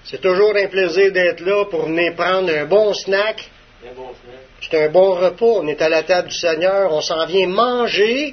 C'est toujours un plaisir d'être là pour venir prendre un bon snack. Un bon snack. C'est un bon repas. On est à la table du Seigneur. On s'en vient manger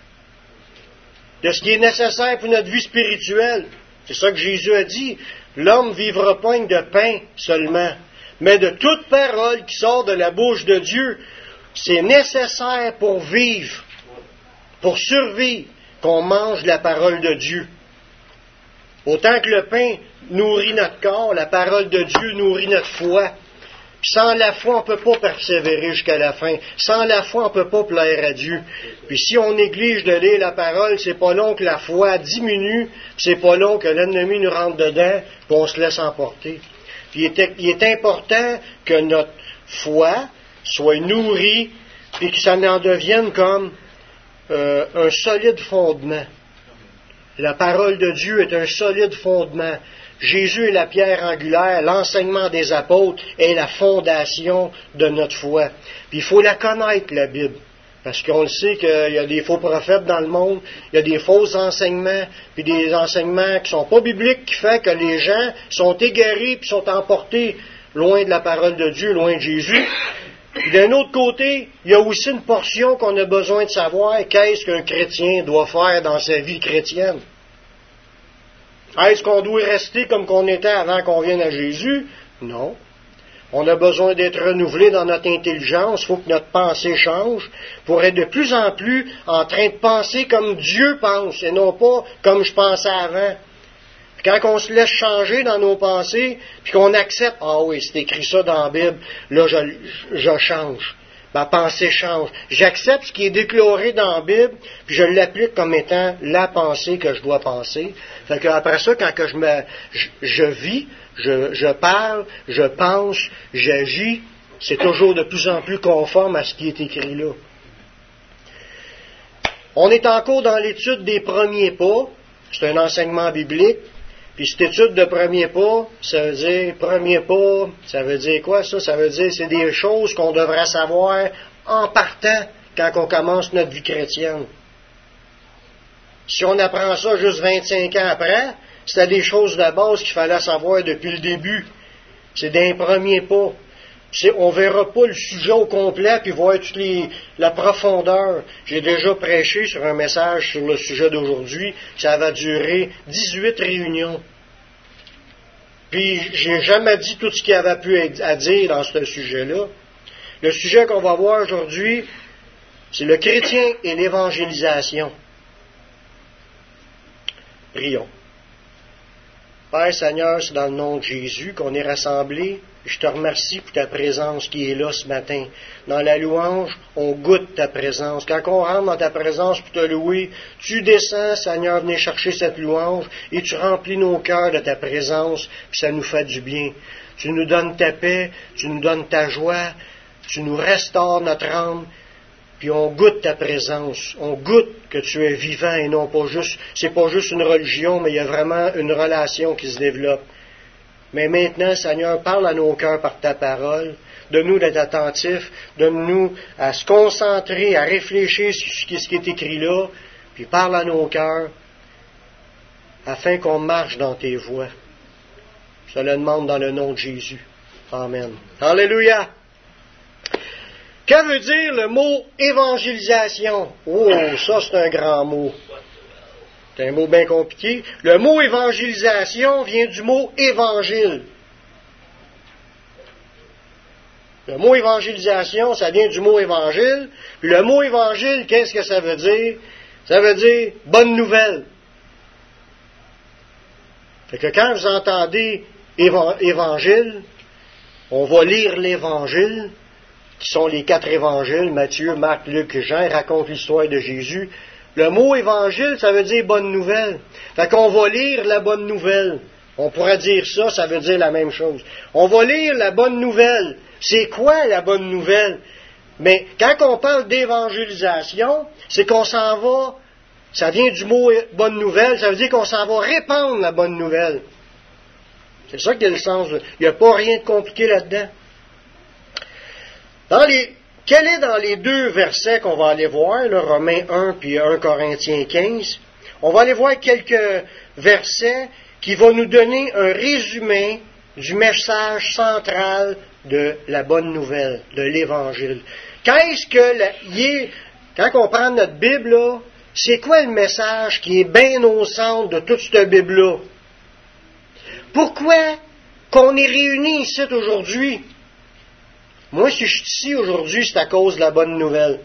de ce qui est nécessaire pour notre vie spirituelle. C'est ça que Jésus a dit. L'homme vivra pas de pain seulement, mais de toute parole qui sort de la bouche de Dieu. C'est nécessaire pour vivre, pour survivre, qu'on mange la parole de Dieu. Autant que le pain nourrit notre corps, la parole de Dieu nourrit notre foi. Puis sans la foi, on ne peut pas persévérer jusqu'à la fin. Sans la foi, on ne peut pas plaire à Dieu. Puis si on néglige de lire la parole, c'est pas long que la foi diminue, c'est pas long que l'ennemi nous rentre dedans, puis on se laisse emporter. Puis il est important que notre foi soit nourrie, puis que ça en devienne comme un solide fondement. La parole de Dieu est un solide fondement. Jésus est la pierre angulaire, l'enseignement des apôtres est la fondation de notre foi. Puis il faut la connaître, la Bible, parce qu'on le sait qu'il y a des faux prophètes dans le monde, il y a des faux enseignements, puis des enseignements qui ne sont pas bibliques, qui font que les gens sont égarés puis sont emportés loin de la parole de Dieu, loin de Jésus. Puis d'un autre côté, il y a aussi une portion qu'on a besoin de savoir, qu'est-ce qu'un chrétien doit faire dans sa vie chrétienne. Est-ce qu'on doit rester comme qu'on était avant qu'on vienne à Jésus? Non. On a besoin d'être renouvelé dans notre intelligence. Il faut que notre pensée change pour être de plus en plus en train de penser comme Dieu pense et non pas comme je pensais avant. Puis quand on se laisse changer dans nos pensées, puis qu'on accepte, ah oui, c'est écrit ça dans la Bible, là je change. Ma pensée change. J'accepte ce qui est déclaré dans la Bible, puis je l'applique comme étant la pensée que je dois penser. Fait que après ça, quand que je vis, je parle, je pense, j'agis, c'est toujours de plus en plus conforme à ce qui est écrit là. On est encore dans l'étude des premiers pas. C'est un enseignement biblique. Puis cette étude de premiers pas, ça veut dire, premier pas, ça veut dire quoi ça? Ça veut dire c'est des choses qu'on devrait savoir en partant quand on commence notre vie chrétienne. Si on apprend ça juste 25 ans après, c'était des choses de base qu'il fallait savoir depuis le début. C'est d'un premier pas. On ne verra pas le sujet au complet puis voir toute la profondeur. J'ai déjà prêché sur un message sur le sujet d'aujourd'hui. Ça va durer 18 réunions. Puis, j'ai jamais dit tout ce qu'il y avait pu à dire dans ce sujet-là. Le sujet qu'on va voir aujourd'hui, c'est le chrétien et l'évangélisation. Prions. Père Seigneur, c'est dans le nom de Jésus qu'on est rassemblés. Je te remercie pour ta présence qui est là ce matin. Dans la louange, on goûte ta présence. Quand on rentre dans ta présence pour te louer, tu descends, Seigneur, venir chercher cette louange et tu remplis nos cœurs de ta présence, puis ça nous fait du bien. Tu nous donnes ta paix, tu nous donnes ta joie, tu nous restaures notre âme, puis on goûte ta présence. On goûte que tu es vivant et non pas juste, c'est pas juste une religion, mais il y a vraiment une relation qui se développe. Mais maintenant, Seigneur, parle à nos cœurs par ta parole. Donne-nous d'être attentifs. Donne-nous à se concentrer, à réfléchir sur ce qui est écrit là. Puis parle à nos cœurs afin qu'on marche dans tes voies. Je te le demande dans le nom de Jésus. Amen. Alléluia. Que veut dire le mot évangélisation? Oh, ça c'est un grand mot. C'est un mot bien compliqué. Le mot évangélisation vient du mot évangile. Le mot évangélisation, ça vient du mot évangile. Puis le mot évangile, qu'est-ce que ça veut dire? Ça veut dire bonne nouvelle. Fait que quand vous entendez évangile, on va lire l'évangile, qui sont les 4 évangiles, Matthieu, Marc, Luc et Jean, racontent l'histoire de Jésus. Le mot évangile, ça veut dire bonne nouvelle. Fait qu'on va lire la bonne nouvelle. On pourrait dire ça, ça veut dire la même chose. On va lire la bonne nouvelle. C'est quoi la bonne nouvelle? Mais quand on parle d'évangélisation, c'est qu'on s'en va, ça vient du mot bonne nouvelle, ça veut dire qu'on s'en va répandre la bonne nouvelle. C'est ça qui est le sens. Il n'y a pas rien de compliqué là-dedans. Quel est dans les 2 versets qu'on va aller voir, là, Romains 1 puis 1 Corinthiens 15, on va aller voir quelques versets qui vont nous donner un résumé du message central de la bonne nouvelle, de l'Évangile. Qu'est-ce que quand on prend notre Bible, là, c'est quoi le message qui est bien au centre de toute cette Bible-là? Pourquoi qu'on est réunis ici aujourd'hui? Moi, si je suis ici aujourd'hui, c'est à cause de la bonne nouvelle.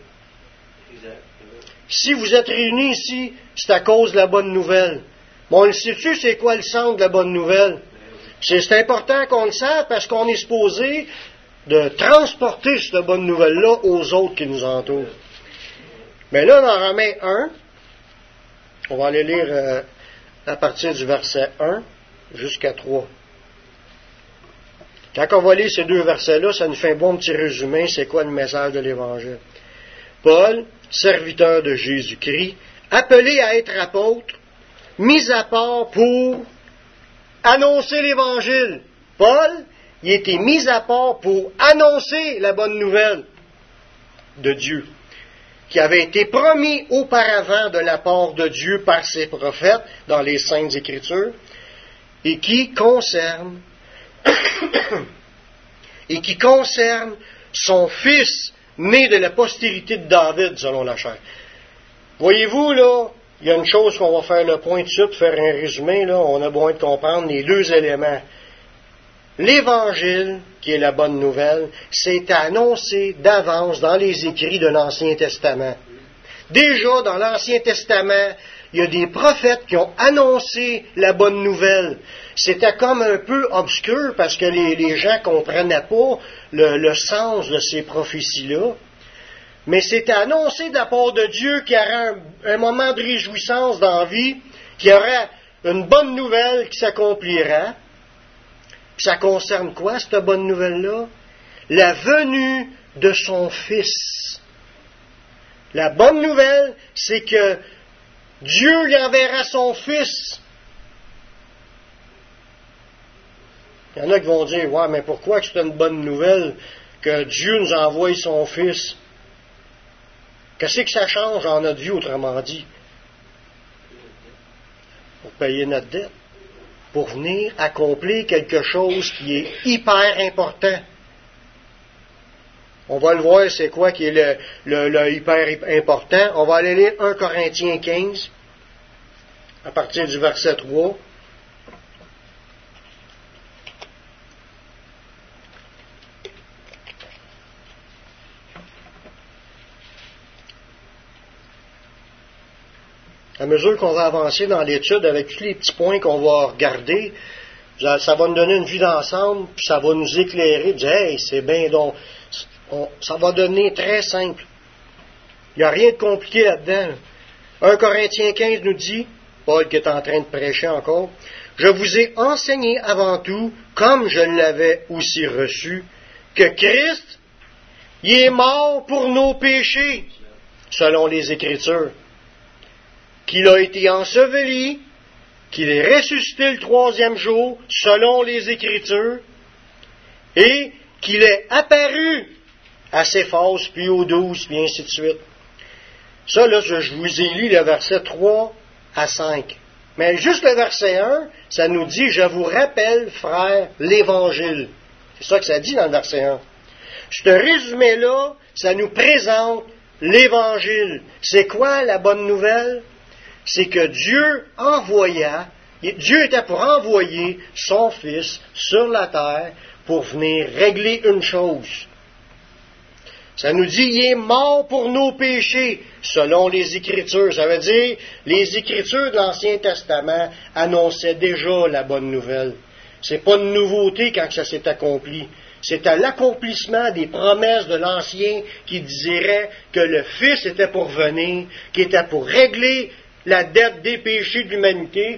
Si vous êtes réunis ici, c'est à cause de la bonne nouvelle. Bon, on le sait-tu, c'est quoi le centre de la bonne nouvelle? C'est important qu'on le sache parce qu'on est supposé de transporter cette bonne nouvelle-là aux autres qui nous entourent. Mais là, dans Romains 1, on va aller lire à partir du verset 1 jusqu'à 3. Quand on va lire ces deux versets-là, ça nous fait un bon petit résumé, c'est quoi le message de l'Évangile. Paul, serviteur de Jésus-Christ, appelé à être apôtre, mis à part pour annoncer l'Évangile. Paul, il était mis à part pour annoncer la bonne nouvelle de Dieu, qui avait été promis auparavant de la part de Dieu par ses prophètes dans les Saintes Écritures, et qui concerne son fils né de la postérité de David selon la chair. Voyez-vous, là, il y a une chose qu'on va faire le point de suite, faire un résumé, là, on a besoin de comprendre les deux éléments. L'Évangile, qui est la bonne nouvelle, c'est annoncé d'avance dans les écrits de l'Ancien Testament. Déjà, dans l'Ancien Testament, il y a des prophètes qui ont annoncé la bonne nouvelle. C'était comme un peu obscur parce que les gens ne comprenaient pas le sens de ces prophéties-là. Mais c'était annoncé de la part de Dieu qu'il y aurait un moment de réjouissance dans la vie, qu'il y aurait une bonne nouvelle qui s'accomplira. Puis ça concerne quoi, cette bonne nouvelle-là? La venue de son Fils. La bonne nouvelle, c'est que Dieu lui enverra son Fils. Il y en a qui vont dire, ouais, mais pourquoi que c'est une bonne nouvelle que Dieu nous envoie son Fils? Qu'est-ce que ça change en notre vie, autrement dit? Pour payer notre dette. Pour venir accomplir quelque chose qui est hyper important. On va le voir, c'est quoi qui est le hyper important. On va aller lire 1 Corinthiens 15, à partir du verset 3. À mesure qu'on va avancer dans l'étude avec tous les petits points qu'on va regarder, ça va nous donner une vue d'ensemble, puis ça va nous éclairer, dire, hey, c'est bien donc. Ça va devenir très simple. Il n'y a rien de compliqué là-dedans. 1 Corinthiens 15 nous dit, Paul qui est en train de prêcher encore, je vous ai enseigné avant tout, comme je l'avais aussi reçu, que Christ, il est mort pour nos péchés, selon les Écritures. Qu'il a été enseveli, qu'il est ressuscité le troisième jour, selon les Écritures, et qu'il est apparu à Céphas, puis aux 12, puis ainsi de suite. Ça, là, je vous ai lu le verset 3 à 5. Mais juste le verset 1, ça nous dit, je vous rappelle, frères, l'Évangile. C'est ça que ça dit dans le verset 1. Ce résumé-là, ça nous présente l'Évangile. C'est quoi la bonne nouvelle? C'est que Dieu était pour envoyer son Fils sur la terre pour venir régler une chose. Ça nous dit, il est mort pour nos péchés, selon les Écritures. Ça veut dire, les Écritures de l'Ancien Testament annonçaient déjà la bonne nouvelle. C'est pas une nouveauté quand ça s'est accompli. C'est à l'accomplissement des promesses de l'Ancien qui dirait que le Fils était pour venir, qui était pour régler la dette des péchés de l'humanité,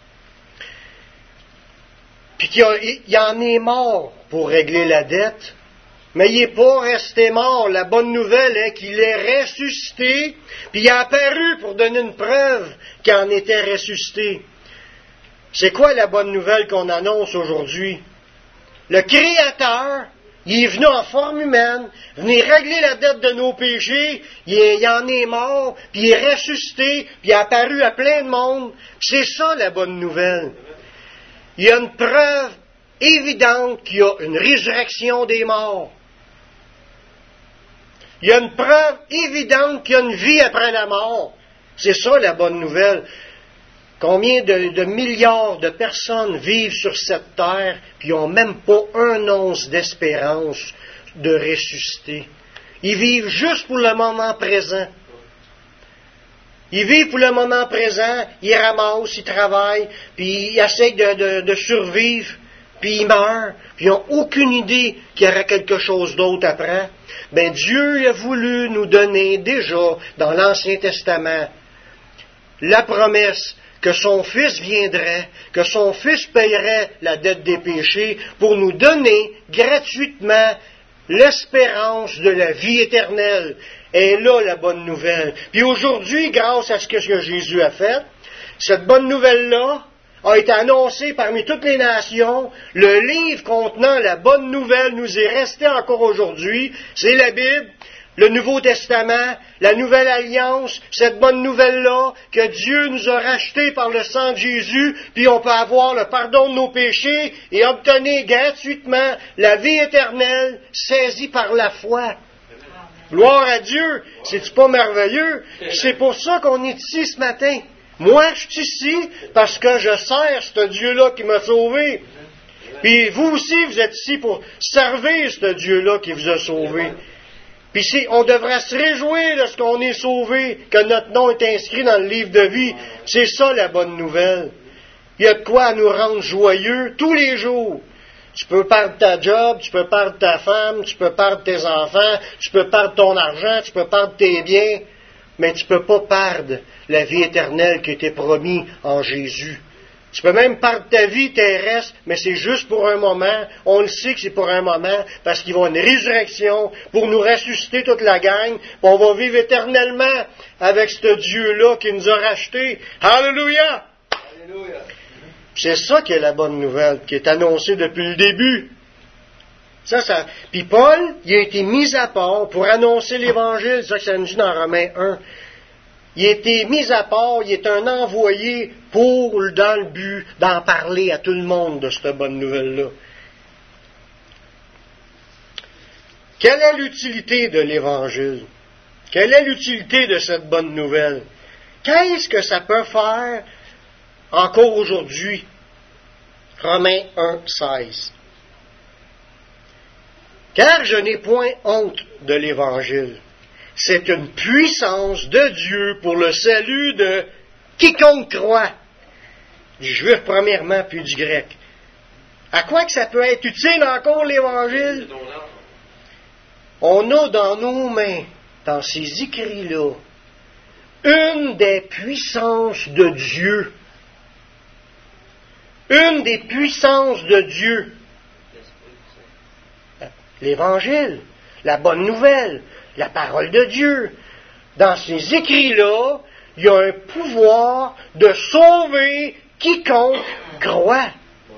puis qu'il en est mort pour régler la dette, mais il n'est pas resté mort. La bonne nouvelle est qu'il est ressuscité, puis il est apparu pour donner une preuve qu'il en était ressuscité. C'est quoi la bonne nouvelle qu'on annonce aujourd'hui? Le Créateur, il est venu en forme humaine, venir régler la dette de nos péchés, il en est mort, puis il est ressuscité, puis il est apparu à plein de monde. C'est ça la bonne nouvelle. Il y a une preuve évidente qu'il y a une résurrection des morts. Il y a une preuve évidente qu'il y a une vie après la mort. C'est ça la bonne nouvelle. Combien de milliards de personnes vivent sur cette terre qui n'ont même pas un once d'espérance de ressusciter. Ils vivent juste pour le moment présent. Ils vivent pour le moment présent, ils ramassent, ils travaillent, puis ils essayent de survivre, puis ils meurent, puis ils n'ont aucune idée qu'il y aura quelque chose d'autre après. Ben Dieu a voulu nous donner déjà dans l'Ancien Testament la promesse que son Fils viendrait, que son Fils payerait la dette des péchés pour nous donner gratuitement l'espérance de la vie éternelle. Et là, la bonne nouvelle. Puis aujourd'hui, grâce à ce que Jésus a fait, cette bonne nouvelle-là a été annoncée parmi toutes les nations. Le livre contenant la bonne nouvelle nous est resté encore aujourd'hui. C'est la Bible, le Nouveau Testament, la Nouvelle Alliance, cette bonne nouvelle-là que Dieu nous a racheté par le sang de Jésus, puis on peut avoir le pardon de nos péchés et obtenir gratuitement la vie éternelle saisie par la foi. Gloire à Dieu! C'est-tu pas merveilleux? C'est pour ça qu'on est ici ce matin. Moi, je suis ici parce que je sers ce Dieu-là qui m'a sauvé. Puis vous aussi, vous êtes ici pour servir ce Dieu-là qui vous a sauvé. Puis on devrait se réjouir de ce qu'on est sauvé, que notre nom est inscrit dans le livre de vie. C'est ça la bonne nouvelle. Il y a de quoi nous rendre joyeux tous les jours. Tu peux perdre ta job, tu peux perdre ta femme, tu peux perdre tes enfants, tu peux perdre ton argent, tu peux perdre tes biens, mais tu ne peux pas perdre la vie éternelle qui était promise en Jésus. Tu peux même perdre ta vie terrestre, mais c'est juste pour un moment. On le sait que c'est pour un moment, parce qu'il va y avoir une résurrection pour nous ressusciter toute la gang, puis on va vivre éternellement avec ce Dieu-là qui nous a rachetés. Alléluia! Alléluia! C'est ça qui est la bonne nouvelle, qui est annoncée depuis le début. Puis Paul, il a été mis à part pour annoncer l'Évangile, c'est ça que ça nous dit dans Romains 1. Il a été mis à part, il est un envoyé dans le but d'en parler à tout le monde de cette bonne nouvelle-là. Quelle est l'utilité de l'Évangile? Quelle est l'utilité de cette bonne nouvelle? Qu'est-ce que ça peut faire encore aujourd'hui? Romains 1, 16. Car je n'ai point honte de l'Évangile. C'est une puissance de Dieu pour le salut de quiconque croit. Du juif premièrement, puis du grec. À quoi que ça peut être utile encore l'Évangile? On a dans nos mains, dans ces écrits-là, une des puissances de Dieu. Une des puissances de Dieu. L'Évangile, la bonne nouvelle, la parole de Dieu. Dans ces écrits-là, il y a un pouvoir de sauver quiconque croit.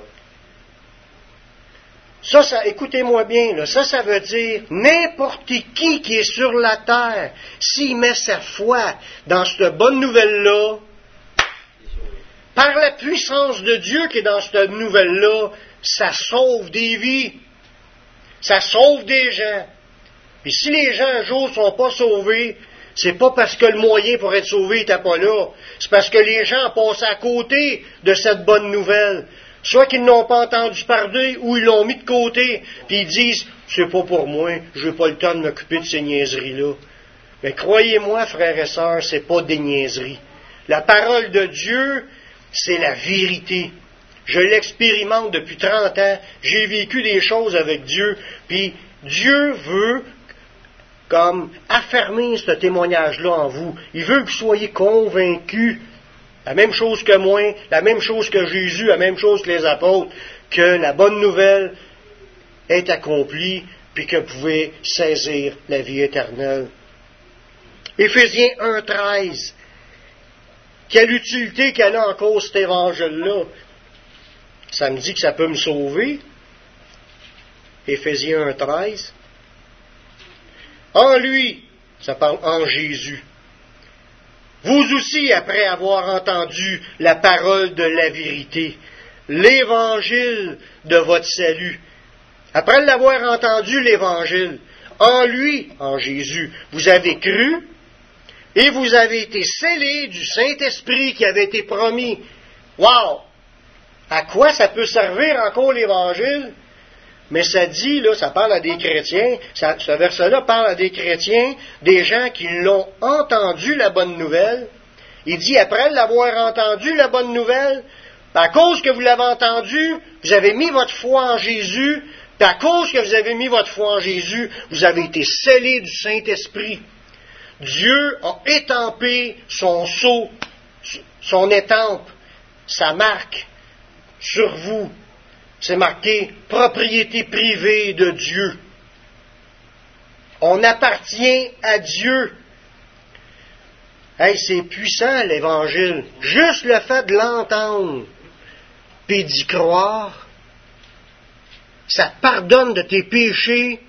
Ça, écoutez-moi bien, là, ça veut dire n'importe qui est sur la terre, s'il met sa foi dans cette bonne nouvelle-là, par la puissance de Dieu qui est dans cette nouvelle-là, ça sauve des vies, ça sauve des gens. Puis si les gens un jour ne sont pas sauvés, c'est pas parce que le moyen pour être sauvé n'était pas là, c'est parce que les gens passent à côté de cette bonne nouvelle. Soit qu'ils n'ont pas entendu parler, ou ils l'ont mis de côté, puis ils disent, c'est pas pour moi, je n'ai pas le temps de m'occuper de ces niaiseries-là. Mais croyez-moi, frères et sœurs, c'est pas des niaiseries. La parole de Dieu, c'est la vérité. Je l'expérimente depuis 30 ans, j'ai vécu des choses avec Dieu, puis Dieu veut comme affermir ce témoignage-là en vous. Il veut que vous soyez convaincus, la même chose que moi, la même chose que Jésus, la même chose que les apôtres, que la bonne nouvelle est accomplie, puis que vous pouvez saisir la vie éternelle. Éphésiens 1,13. Quelle utilité qu'elle a encore cet évangile-là? Ça me dit que ça peut me sauver. Éphésiens 1,13. En lui, ça parle en Jésus. Vous aussi, après avoir entendu la parole de la vérité, l'évangile de votre salut. Après l'avoir entendu, l'évangile, en lui, en Jésus, vous avez cru et vous avez été scellés du Saint-Esprit qui avait été promis. Wow! À quoi ça peut servir encore l'Évangile? Mais ça dit, là, ça parle à des chrétiens, ce verset-là parle à des chrétiens, des gens qui l'ont entendu, la bonne nouvelle. Il dit, après l'avoir entendu, la bonne nouvelle, à cause que vous l'avez entendu, vous avez mis votre foi en Jésus, puis à cause que vous avez mis votre foi en Jésus, vous avez été scellés du Saint-Esprit. Dieu a étampé son sceau, son étampe, sa marque sur vous. C'est marqué « propriété privée de Dieu ». On appartient à Dieu. Hey, c'est puissant l'Évangile. Juste le fait de l'entendre, puis d'y croire, ça te pardonne de tes péchés,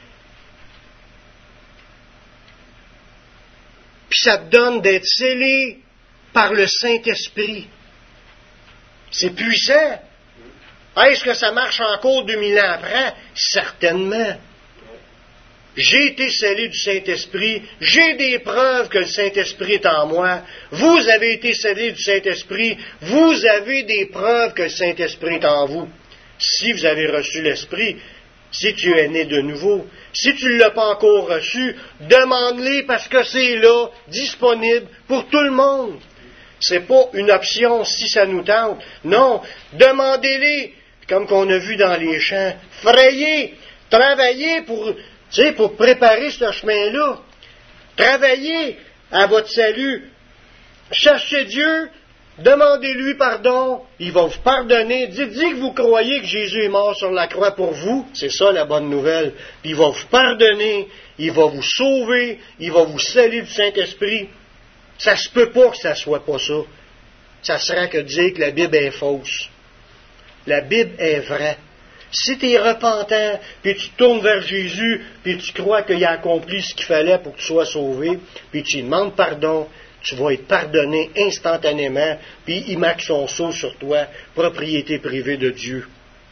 puis ça te donne d'être scellé par le Saint-Esprit. C'est puissant. Est-ce que ça marche encore 2000 ans après? Certainement. J'ai été scellé du Saint-Esprit, j'ai des preuves que le Saint-Esprit est en moi. Vous avez été scellé du Saint-Esprit, vous avez des preuves que le Saint-Esprit est en vous. Si vous avez reçu l'Esprit, si tu es né de nouveau, si tu ne l'as pas encore reçu, demande-les parce que c'est là, disponible pour tout le monde. C'est pas une option si ça nous tente. Non, demandez-les, comme qu'on a vu dans les chants. Frayez, travaillez pour préparer ce chemin-là. Travaillez à votre salut. Cherchez Dieu, demandez-lui pardon, il va vous pardonner. Dites que vous croyez que Jésus est mort sur la croix pour vous, c'est ça la bonne nouvelle. Puis il va vous pardonner, il va vous sauver, il va vous sceller du Saint-Esprit. Ça se peut pas que ça soit pas ça. Ça serait que de dire que la Bible est fausse. La Bible est vraie. Si tu es repentant, puis tu te tournes vers Jésus, puis tu crois qu'il a accompli ce qu'il fallait pour que tu sois sauvé, puis tu lui demandes pardon, tu vas être pardonné instantanément, puis il marque son sceau sur toi, propriété privée de Dieu.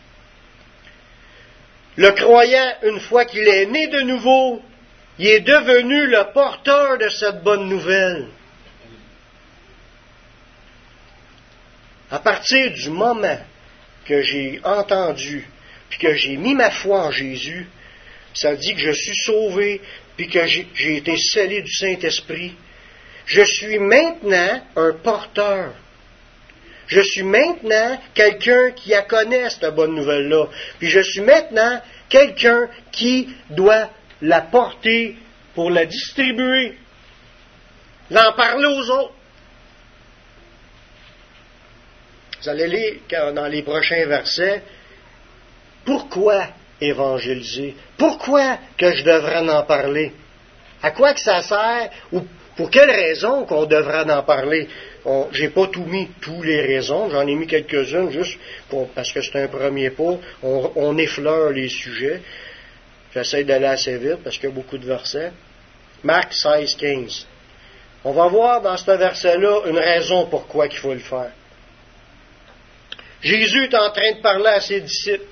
Le croyant, une fois qu'il est né de nouveau, il est devenu le porteur de cette bonne nouvelle. À partir du moment que j'ai entendu, puis que j'ai mis ma foi en Jésus, ça dit que je suis sauvé, puis que j'ai été scellé du Saint-Esprit. Je suis maintenant un porteur. Je suis maintenant quelqu'un qui la connaît, cette bonne nouvelle-là. Puis je suis maintenant quelqu'un qui doit la porter pour la distribuer, l'en parler aux autres. Vous allez lire dans les prochains versets, pourquoi évangéliser? Pourquoi que je devrais en parler? À quoi que ça sert? Ou pour quelle raison qu'on devrait en parler? J'ai pas tout mis, toutes les raisons, j'en ai mis quelques-unes juste parce que c'est un premier pas. On effleure les sujets. J'essaie d'aller assez vite parce qu'il y a beaucoup de versets. Marc 16, 15. On va voir dans ce verset-là une raison pourquoi il faut le faire. Jésus est en train de parler à ses disciples.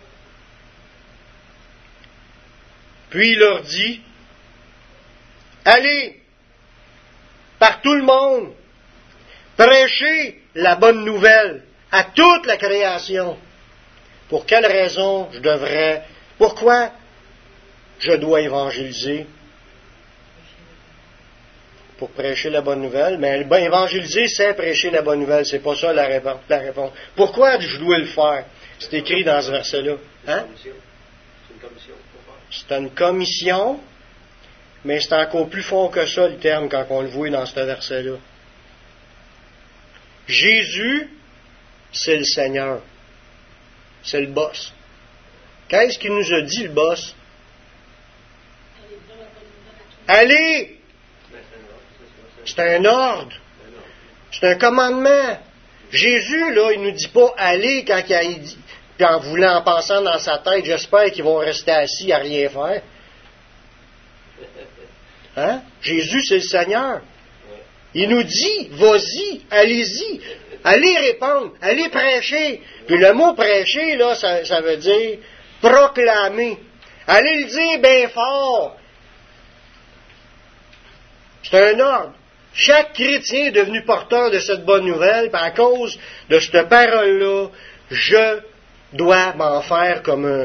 Puis il leur dit, allez, par tout le monde, prêchez la bonne nouvelle à toute la création. Pour quelle raison pourquoi je dois évangéliser? Pour prêcher la bonne nouvelle. Mais évangéliser, c'est prêcher la bonne nouvelle. C'est pas ça la réponse. Pourquoi je dois le faire? C'est écrit dans ce verset-là. Hein? C'est une commission. C'est une commission, mais c'est encore plus fort que ça, le terme, quand on le voit dans ce verset-là. Jésus, c'est le Seigneur. C'est le boss. Qu'est-ce qu'il nous a dit, le boss? Allez! C'est un ordre. C'est un commandement. Jésus, là, il ne nous dit pas aller quand il a dit, puis en pensant dans sa tête, j'espère qu'ils vont rester assis à rien faire. Hein? Jésus, c'est le Seigneur. Il nous dit, vas-y, allez-y. Allez répandre, allez prêcher. Puis le mot prêcher, là, ça veut dire proclamer. Allez le dire bien fort. C'est un ordre. Chaque chrétien est devenu porteur de cette bonne nouvelle, puis à cause de cette parole-là, je dois m'en faire comme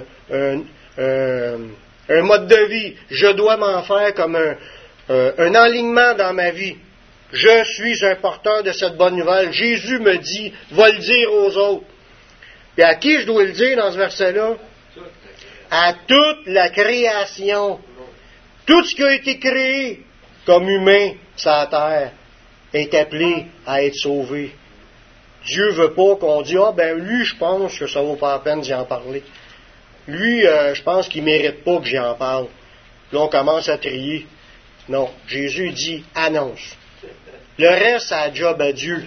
un mode de vie. Je dois m'en faire comme un enlignement dans ma vie. Je suis un porteur de cette bonne nouvelle. Jésus me dit, va le dire aux autres. Et à qui je dois le dire dans ce verset-là? À toute la création. Tout ce qui a été créé comme humain sur la terre est appelé à être sauvé. Dieu veut pas qu'on dise, lui, je pense que ça vaut pas la peine d'y en parler. Lui, je pense qu'il mérite pas que j'y en parle. Là, on commence à trier. Non, Jésus dit, annonce. Le reste, c'est la job à Dieu.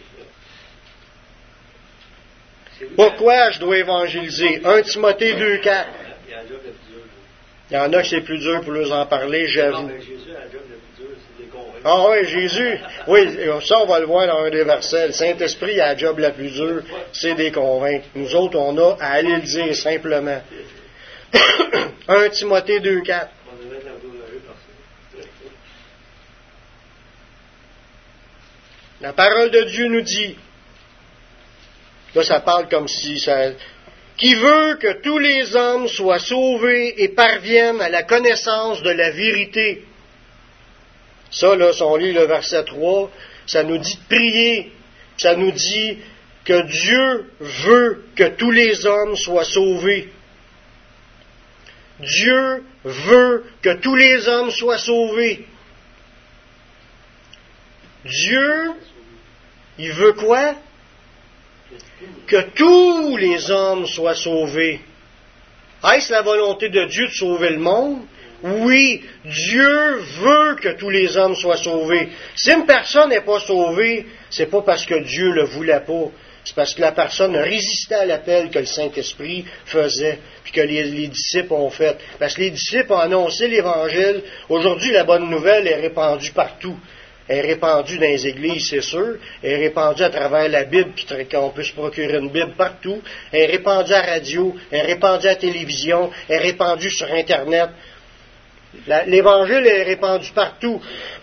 Pourquoi je dois évangéliser? 1 Timothée 2,4. Il y en a que c'est plus dur pour leur en parler, j'avoue. Ah oui, Jésus, oui, ça on va le voir dans un des versets. Le Saint-Esprit a la job la plus dure, c'est des convaincre. Nous autres, on a à aller le dire simplement. 1 Timothée 2,4. La parole de Dieu nous dit, là ça parle comme si ça... Qui veut que tous les hommes soient sauvés et parviennent à la connaissance de la vérité. Ça, là, si on lit le verset 3, ça nous dit de prier. Ça nous dit que Dieu veut que tous les hommes soient sauvés. Dieu veut que tous les hommes soient sauvés. Dieu, il veut quoi? Que tous les hommes soient sauvés. Est-ce la volonté de Dieu de sauver le monde? Oui, Dieu veut que tous les hommes soient sauvés. Si une personne n'est pas sauvée, c'est pas parce que Dieu le voulait pas. C'est parce que la personne résistait à l'appel que le Saint-Esprit faisait, puis que les disciples ont fait. Parce que les disciples ont annoncé l'Évangile. Aujourd'hui, la bonne nouvelle est répandue partout. Elle est répandue dans les églises, c'est sûr. Elle est répandue à travers la Bible, qu'on peut se procurer une Bible partout. Elle est répandue à la radio, elle est répandue à la télévision, elle est répandue sur Internet. L'Évangile est répandu partout.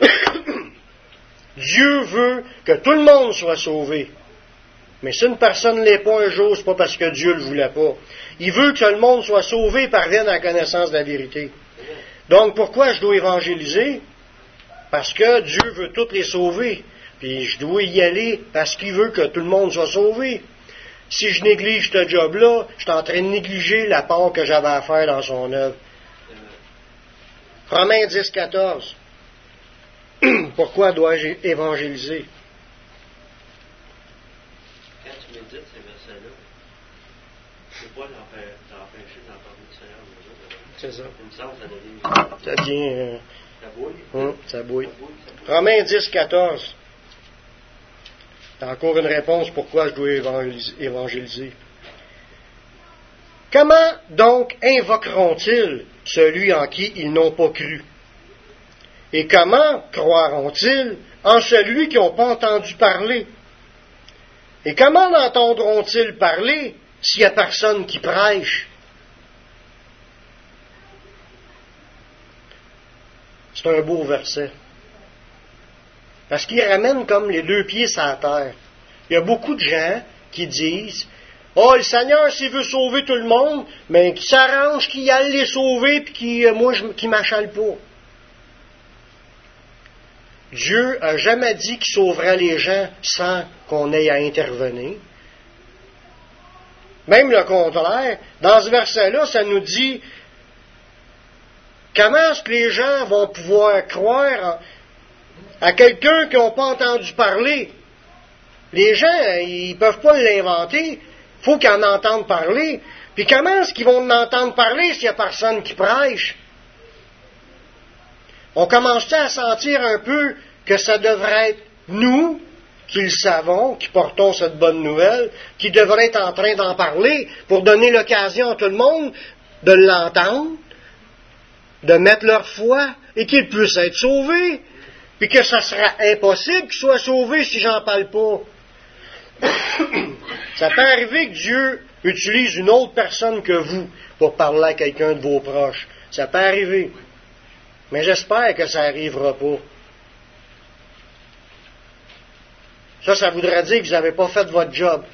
Dieu veut que tout le monde soit sauvé. Mais si une personne ne l'est pas un jour, c'est pas parce que Dieu ne le voulait pas. Il veut que le monde soit sauvé et parvienne à la connaissance de la vérité. Donc, pourquoi je dois évangéliser? Parce que Dieu veut tous les sauver. Puis je dois y aller parce qu'il veut que tout le monde soit sauvé. Si je néglige ce job-là, je suis en train de négliger la part que j'avais à faire dans son œuvre. Romains 10, 14. Pourquoi dois-je évangéliser? Quand tu médites ces versets-là, tu ne peux pas l'empêcher d'en parler du Seigneur aux autres. C'est ça. Il me semble que ça devient... Ça bouille. Ça bouille. Romains 10, 14. C'est encore une réponse pourquoi je dois évangéliser. Comment donc invoqueront-ils celui en qui ils n'ont pas cru? Et comment croiront-ils en celui qui n'ont pas entendu parler? Et comment entendront-ils parler s'il n'y a personne qui prêche? C'est un beau verset. Parce qu'il ramène comme les deux pieds sur la terre. Il y a beaucoup de gens qui disent, « Oh, le Seigneur, s'il veut sauver tout le monde, mais qu'il s'arrange qu'il aille les sauver, puis qu'il m'achale pas. » Dieu n'a jamais dit qu'il sauvera les gens sans qu'on ait à intervenir. Même le contraire, dans ce verset-là, ça nous dit comment est-ce que les gens vont pouvoir croire à quelqu'un qui n'ont pas entendu parler? Les gens, ils ne peuvent pas l'inventer. Il faut qu'ils en entendent parler. Puis comment est-ce qu'ils vont en entendre parler s'il n'y a personne qui prêche? On commence à sentir un peu que ça devrait être nous qui le savons, qui portons cette bonne nouvelle, qui devraient être en train d'en parler pour donner l'occasion à tout le monde de l'entendre, de mettre leur foi et qu'ils puissent être sauvés, puis que ça sera impossible qu'ils soient sauvés si j'en parle pas. Ça peut arriver que Dieu utilise une autre personne que vous pour parler à quelqu'un de vos proches. Ça peut arriver. Mais j'espère que ça n'arrivera pas. Ça voudrait dire que vous n'avez pas fait votre job.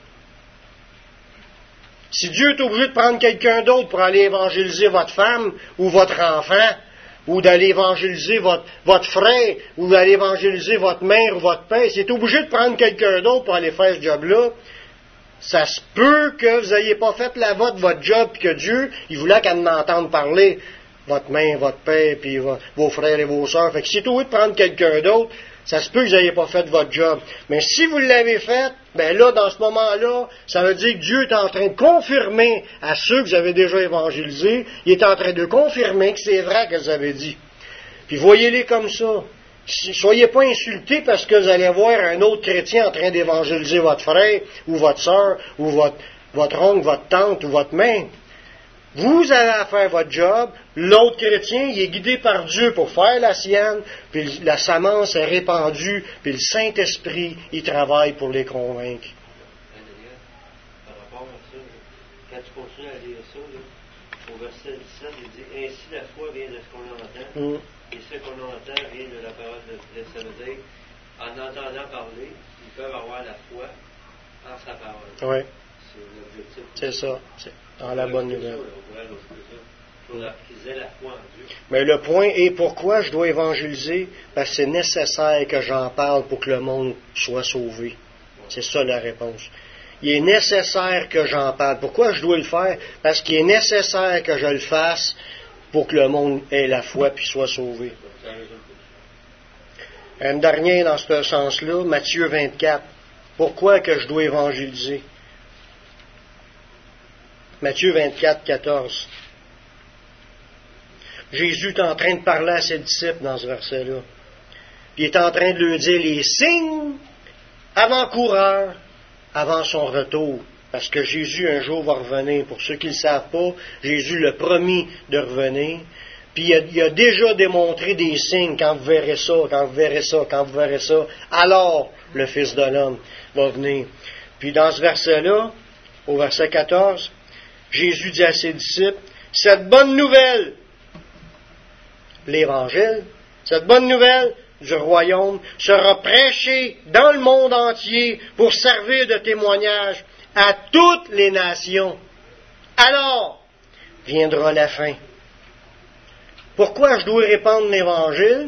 Si Dieu est obligé de prendre quelqu'un d'autre pour aller évangéliser votre femme ou votre enfant, ou d'aller évangéliser votre frère, ou d'aller évangéliser votre mère ou votre père, s'il est obligé de prendre quelqu'un d'autre pour aller faire ce job-là, ça se peut que vous n'ayez pas fait votre job, puis que Dieu, il voulait qu'elle m'entende parler, votre mère, votre père, puis vos frères et vos sœurs. Fait que s'il est obligé de prendre quelqu'un d'autre, ça se peut que vous n'ayez pas fait votre job. Mais si vous l'avez fait, ben là, dans ce moment-là, ça veut dire que Dieu est en train de confirmer à ceux que vous avez déjà évangélisés, il est en train de confirmer que c'est vrai que vous avez dit. Puis voyez-les comme ça. Soyez pas insultés parce que vous allez voir un autre chrétien en train d'évangéliser votre frère, ou votre sœur, ou votre oncle, votre tante, ou votre mère. Vous avez à faire votre job, l'autre chrétien, il est guidé par Dieu pour faire la sienne, puis la semence est répandue, puis le Saint-Esprit, il travaille pour les convaincre. Par rapport à ça, quand tu continues à lire ça, au verset 17, il dit « Ainsi la foi vient de ce qu'on entend, et ce qu'on entend vient de la parole de Christ. » Ça veut dire, en entendant parler, ils peuvent avoir la foi en sa parole. Oui. C'est l'objectif. C'est ça. C'est dans la bonne nouvelle. Qu'ils aient la foi en Dieu. Mais le point est pourquoi je dois évangéliser? Parce que c'est nécessaire que j'en parle pour que le monde soit sauvé. C'est ça la réponse. Il est nécessaire que j'en parle. Pourquoi je dois le faire? Parce qu'il est nécessaire que je le fasse pour que le monde ait la foi puis soit sauvé. Un dernier dans ce sens-là, Matthieu 24. Pourquoi que je dois évangéliser? Matthieu 24, 14. Jésus est en train de parler à ses disciples dans ce verset-là. Puis il est en train de leur dire les signes avant-coureurs avant son retour. Parce que Jésus un jour va revenir. Pour ceux qui ne le savent pas, Jésus l'a promis de revenir. Puis il a déjà démontré des signes. Quand vous verrez ça, quand vous verrez ça, quand vous verrez ça, alors le Fils de l'homme va venir. Puis dans ce verset-là, au verset 14, Jésus dit à ses disciples, cette bonne nouvelle, l'Évangile, cette bonne nouvelle du royaume sera prêchée dans le monde entier pour servir de témoignage à toutes les nations. Alors viendra la fin. Pourquoi je dois répandre l'Évangile?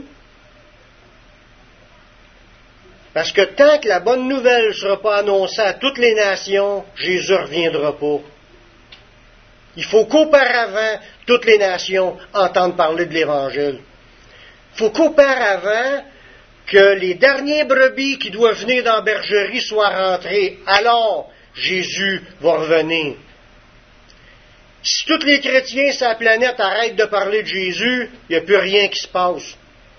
Parce que tant que la bonne nouvelle ne sera pas annoncée à toutes les nations, Jésus ne reviendra pas. Il faut qu'auparavant, toutes les nations entendent parler de l'Évangile. Il faut qu'auparavant, que les derniers brebis qui doivent venir dans la bergerie soient rentrés. Alors, Jésus va revenir. Si tous les chrétiens sur la planète arrêtent de parler de Jésus, il n'y a plus rien qui se passe.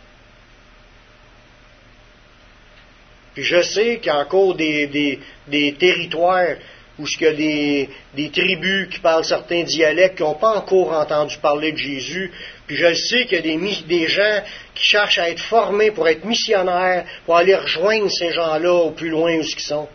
Puis je sais qu'il y a encore des territoires où il y a des tribus qui parlent certains dialectes qui n'ont pas encore entendu parler de Jésus. Puis je sais qu'il y a des gens qui cherchent à être formés pour être missionnaires, pour aller rejoindre ces gens-là au plus loin où ils sont.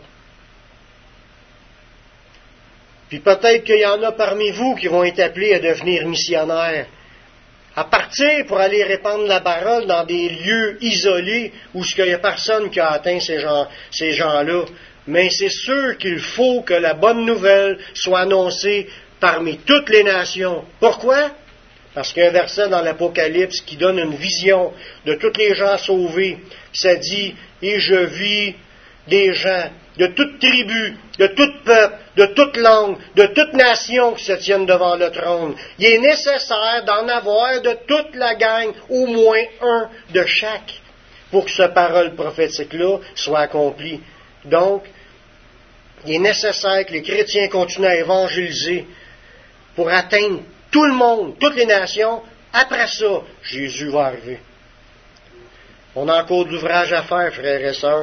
Puis peut-être qu'il y en a parmi vous qui vont être appelés à devenir missionnaires, à partir pour aller répandre la parole dans des lieux isolés où il n'y a personne qui a atteint ces gens-là. Mais c'est sûr qu'il faut que la bonne nouvelle soit annoncée parmi toutes les nations. Pourquoi? Parce qu'il y a un verset dans l'Apocalypse qui donne une vision de tous les gens sauvés. Ça dit, « Et je vis des gens de toute tribu, de tout peuple, de toute langue, de toute nation qui se tiennent devant le trône. » Il est nécessaire d'en avoir de toute la gang, au moins un de chaque, pour que cette parole prophétique-là soit accomplie. Donc, il est nécessaire que les chrétiens continuent à évangéliser pour atteindre tout le monde, toutes les nations. Après ça, Jésus va arriver. On a encore de l'ouvrage à faire, frères et sœurs.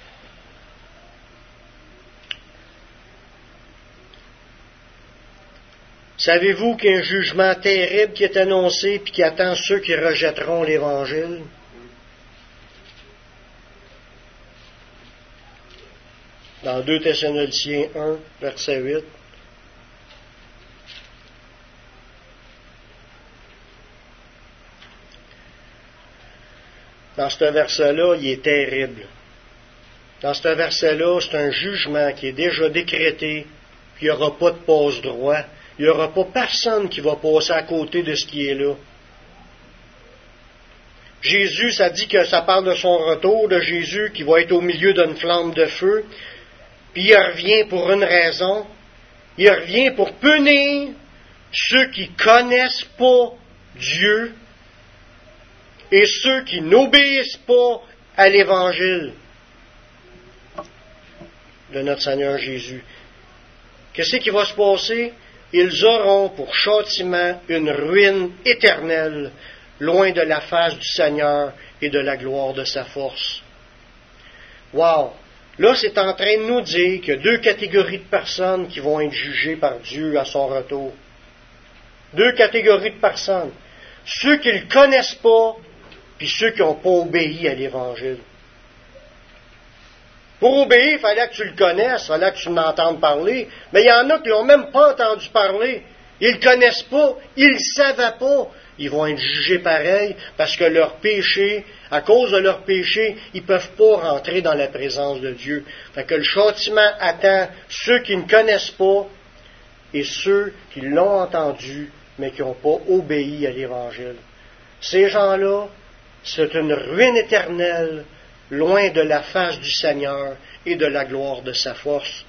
Savez-vous qu'il y a un jugement terrible qui est annoncé et qui attend ceux qui rejetteront l'Évangile? dans 2 Thessaloniciens 1, verset 8. Dans ce verset-là, il est terrible. Dans ce verset-là, c'est un jugement qui est déjà décrété, puis il n'y aura pas de passe-droit. Il n'y aura pas personne qui va passer à côté de ce qui est là. Jésus, ça dit que ça parle de son retour, de Jésus qui va être au milieu d'une flamme de feu, puis il revient pour une raison. Il revient pour punir ceux qui ne connaissent pas Dieu et ceux qui n'obéissent pas à l'Évangile de notre Seigneur Jésus. Qu'est-ce qui va se passer? Ils auront pour châtiment une ruine éternelle, loin de la face du Seigneur et de la gloire de sa force. Wow! Là, c'est en train de nous dire qu'il y a 2 catégories de personnes qui vont être jugées par Dieu à son retour. 2 catégories de personnes. Ceux qui ne le connaissent pas, puis ceux qui n'ont pas obéi à l'Évangile. Pour obéir, il fallait que tu le connaisses, il fallait que tu l'entendes parler. Mais il y en a qui n'ont même pas entendu parler. Ils ne le connaissent pas, ils ne le savaient pas. Ils vont être jugés pareil parce que leur péché, à cause de leur péché, ils ne peuvent pas rentrer dans la présence de Dieu. Fait que le châtiment attend ceux qui ne connaissent pas et ceux qui l'ont entendu, mais qui n'ont pas obéi à l'Évangile. Ces gens-là, c'est une ruine éternelle, loin de la face du Seigneur et de la gloire de sa force.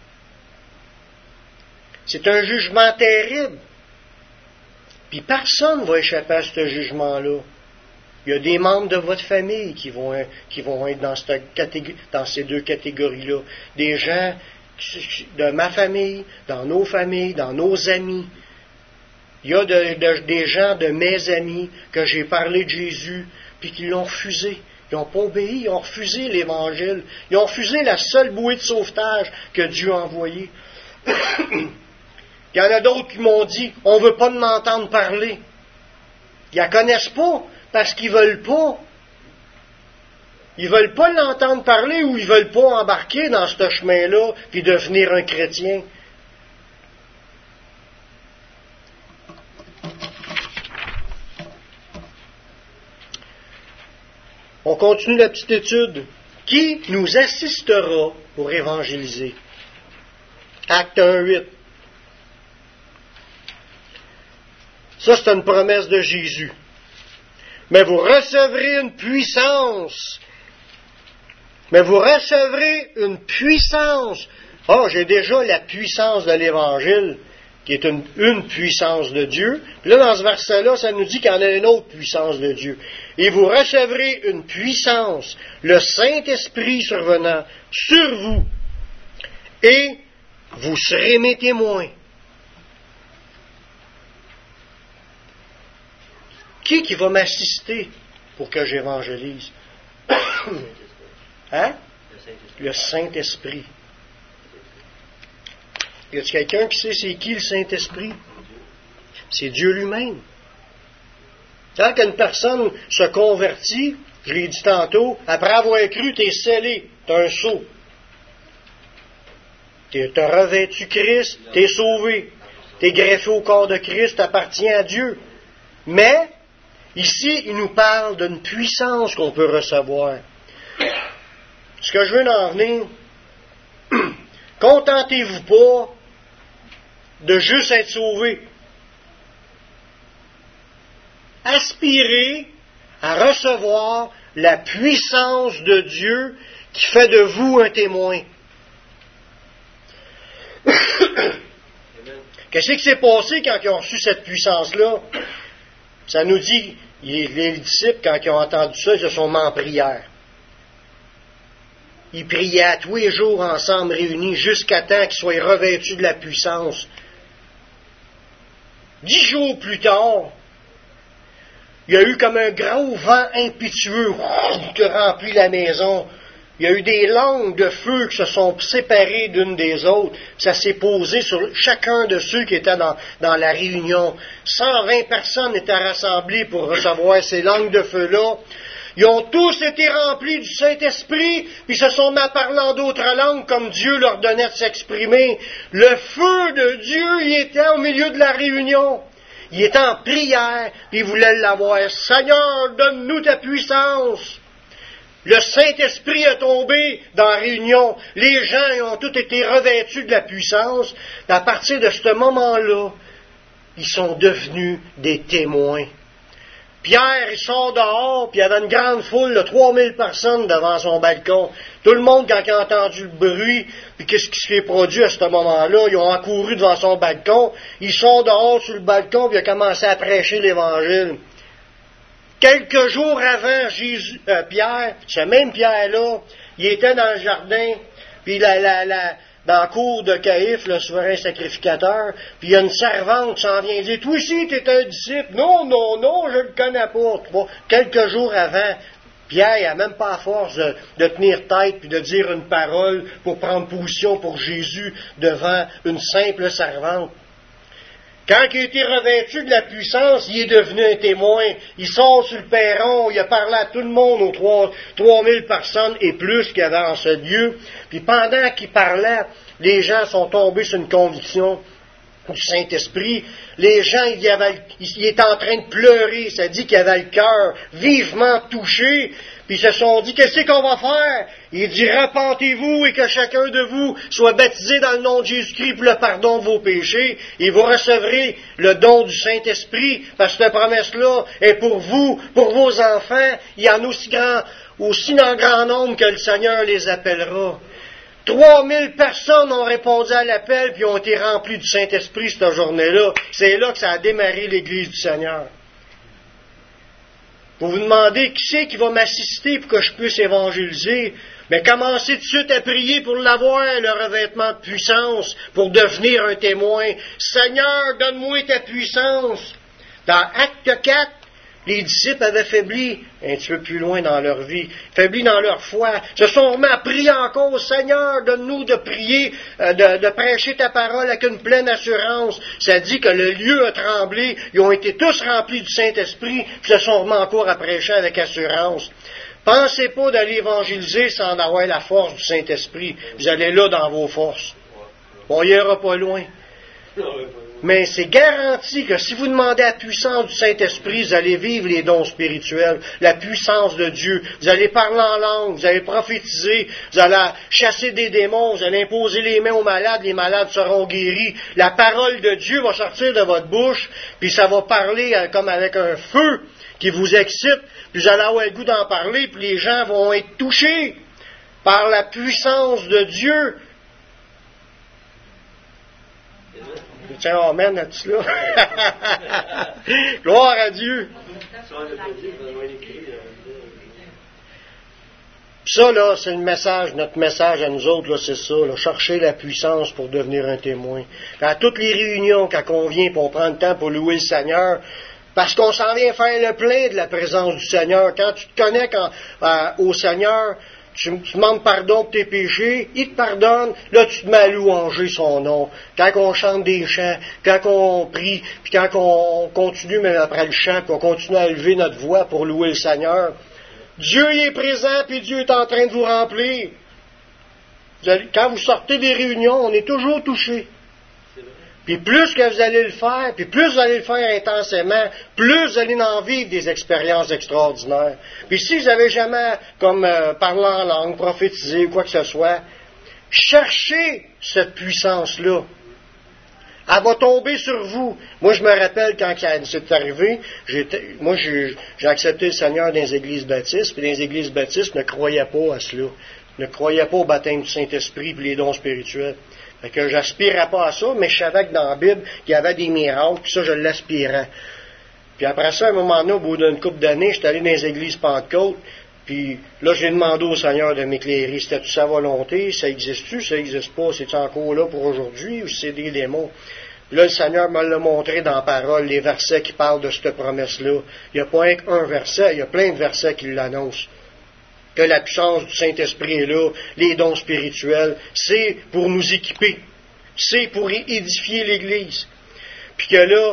C'est un jugement terrible. Puis personne ne va échapper à ce jugement-là. Il y a des membres de votre famille qui vont être dans ces 2 catégories-là. Des gens de ma famille, dans nos familles, dans nos amis. Il y a des gens de mes amis que j'ai parlé de Jésus, puis qui l'ont refusé. Ils n'ont pas obéi, ils ont refusé l'Évangile. Ils ont refusé la seule bouée de sauvetage que Dieu a envoyée. Il y en a d'autres qui m'ont dit, on ne veut pas de m'entendre parler. Ils ne la connaissent pas, parce qu'ils ne veulent pas. Ils ne veulent pas l'entendre parler ou ils ne veulent pas embarquer dans ce chemin-là puis devenir un chrétien. On continue la petite étude. Qui nous assistera pour évangéliser? Acte 1:8. Ça, c'est une promesse de Jésus. Mais vous recevrez une puissance. Mais vous recevrez une puissance. Ah, j'ai déjà la puissance de l'Évangile, qui est une puissance de Dieu. Puis là, dans ce verset-là, ça nous dit qu'il y en a une autre puissance de Dieu. Et vous recevrez une puissance, le Saint-Esprit survenant sur vous, et vous serez mes témoins. Qui va m'assister pour que j'évangélise? Hein? Le Saint-Esprit. Y a-t-il quelqu'un qui sait c'est qui le Saint-Esprit? C'est Dieu lui-même. Quand une personne se convertit, je l'ai dit tantôt, après avoir cru, tu es scellé, tu as un sceau. Tu as revêtu Christ, tu es sauvé. Tu es greffé au corps de Christ, tu appartiens à Dieu. Mais, ici, il nous parle d'une puissance qu'on peut recevoir. Ce que je veux en venir, contentez-vous pas de juste être sauvé. Aspirez à recevoir la puissance de Dieu qui fait de vous un témoin. Qu'est-ce qui s'est passé quand ils ont reçu cette puissance-là? Ça nous dit, les disciples, quand ils ont entendu ça, ils se sont mis en prière. Ils priaient tous les jours ensemble, réunis, jusqu'à temps qu'ils soient revêtus de la puissance. 10 jours plus tard, il y a eu comme un gros vent impétueux qui a rempli la maison. Il y a eu des langues de feu qui se sont séparées d'une des autres. Ça s'est posé sur chacun de ceux qui étaient dans la réunion. 120 personnes étaient rassemblées pour recevoir ces langues de feu-là. Ils ont tous été remplis du Saint-Esprit, puis se sont mis à parler en d'autres langues comme Dieu leur donnait de s'exprimer. Le feu de Dieu, il était au milieu de la réunion. Il était en prière, puis il voulait l'avoir. Seigneur, donne-nous ta puissance. Le Saint-Esprit est tombé dans la réunion. Les gens ont tous été revêtus de la puissance. Et à partir de ce moment-là, ils sont devenus des témoins. Pierre, il sort dehors, puis il y avait une grande foule de 3000 personnes devant son balcon. Tout le monde, quand il a entendu le bruit, puis qu'est-ce qui s'est produit à ce moment-là, ils ont accouru devant son balcon. Il sort dehors sur le balcon, puis il a commencé à prêcher l'Évangile. Quelques jours avant, Pierre, ce même Pierre-là, il était dans le jardin, puis dans la cour de Caïphe, le souverain sacrificateur, puis il y a une servante qui s'en vient dire « Toi aussi, tu es un disciple. » « Non, non, non, je ne le connais pas. » Quelques jours avant, Pierre n'a même pas la force de tenir tête puis de dire une parole pour prendre position pour Jésus devant une simple servante. Quand il a été revêtu de la puissance, il est devenu un témoin. Il sort sur le perron, il a parlé à tout le monde, aux 3000 personnes et plus qu'il y avait en ce lieu. Puis pendant qu'il parlait, les gens sont tombés sur une conviction du Saint-Esprit. Les gens, il étaient en train de pleurer. Ça dit qu'il avait le cœur vivement touché. Puis ils se sont dit, qu'est-ce qu'on va faire? Il dit, repentez-vous et que chacun de vous soit baptisé dans le nom de Jésus-Christ pour le pardon de vos péchés. Et vous recevrez le don du Saint-Esprit, parce que cette promesse-là est pour vous, pour vos enfants. Il y en a aussi dans grand nombre que le Seigneur les appellera. 3000 personnes ont répondu à l'appel puis ont été remplies du Saint-Esprit cette journée-là. C'est là que ça a démarré l'Église du Seigneur. Vous vous demandez qui c'est qui va m'assister pour que je puisse évangéliser. Mais commencez tout de suite à prier pour l'avoir, le revêtement de puissance, pour devenir un témoin. Seigneur, donne-moi ta puissance. Dans Acte 4, les disciples avaient faibli un petit peu plus loin dans leur vie, faibli dans leur foi, se sont remis à prier encore, Seigneur, donne-nous de prier, de prêcher ta parole avec une pleine assurance. Ça dit que le lieu a tremblé, ils ont été tous remplis du Saint-Esprit, puis se sont remis encore à prêcher avec assurance. Pensez pas d'aller évangéliser sans avoir la force du Saint-Esprit. Vous allez là dans vos forces. On ira pas loin. Mais c'est garanti que si vous demandez la puissance du Saint-Esprit, vous allez vivre les dons spirituels, la puissance de Dieu. Vous allez parler en langue, vous allez prophétiser, vous allez chasser des démons, vous allez imposer les mains aux malades, les malades seront guéris. La parole de Dieu va sortir de votre bouche, puis ça va parler comme avec un feu qui vous excite, puis vous allez avoir le goût d'en parler, puis les gens vont être touchés par la puissance de Dieu. Tiens, amen à tout cela. Gloire à Dieu. Ça, là, c'est le message, notre message à nous autres, là, c'est ça, là, chercher la puissance pour devenir un témoin. À toutes les réunions, quand on vient et on prend le temps pour louer le Seigneur, parce qu'on s'en vient faire le plein de la présence du Seigneur. Quand tu te connectes au Seigneur, tu demandes pardon pour tes péchés, il te pardonne, là tu te mets à louanger son nom. Quand on chante des chants, quand on prie, puis quand on continue même après le chant, puis on continue à élever notre voix pour louer le Seigneur, Dieu y est présent, puis Dieu est en train de vous remplir. Quand vous sortez des réunions, on est toujours touché. Puis plus que vous allez le faire, puis plus vous allez le faire intensément, plus vous allez en vivre des expériences extraordinaires. Puis si vous n'avez jamais, comme parler en langue, prophétiser ou quoi que ce soit, cherchez cette puissance-là. Elle va tomber sur vous. Moi, je me rappelle quand c'est arrivé, j'ai accepté le Seigneur dans les églises baptistes, puis dans les églises baptistes ne croyaient pas à cela. Ne croyaient pas au baptême du Saint-Esprit et les dons spirituels. Fait que j'aspirais pas à ça, mais je savais que dans la Bible, il y avait des miracles, puis ça, je l'aspirais. Puis après ça, à un moment donné, au bout d'une couple d'années, j'étais allé dans les églises Pentecôte, puis là, j'ai demandé au Seigneur de m'éclairer. C'était-tu sa volonté? Ça existe-tu? Ça existe pas? C'est-tu encore là pour aujourd'hui? Ou c'est des démons? Là, le Seigneur me l'a montré dans la parole, les versets qui parlent de cette promesse-là. Il n'y a pas un verset, il y a plein de versets qui l'annoncent. Que la puissance du Saint-Esprit est là, les dons spirituels, c'est pour nous équiper, c'est pour édifier l'Église. Puis que là,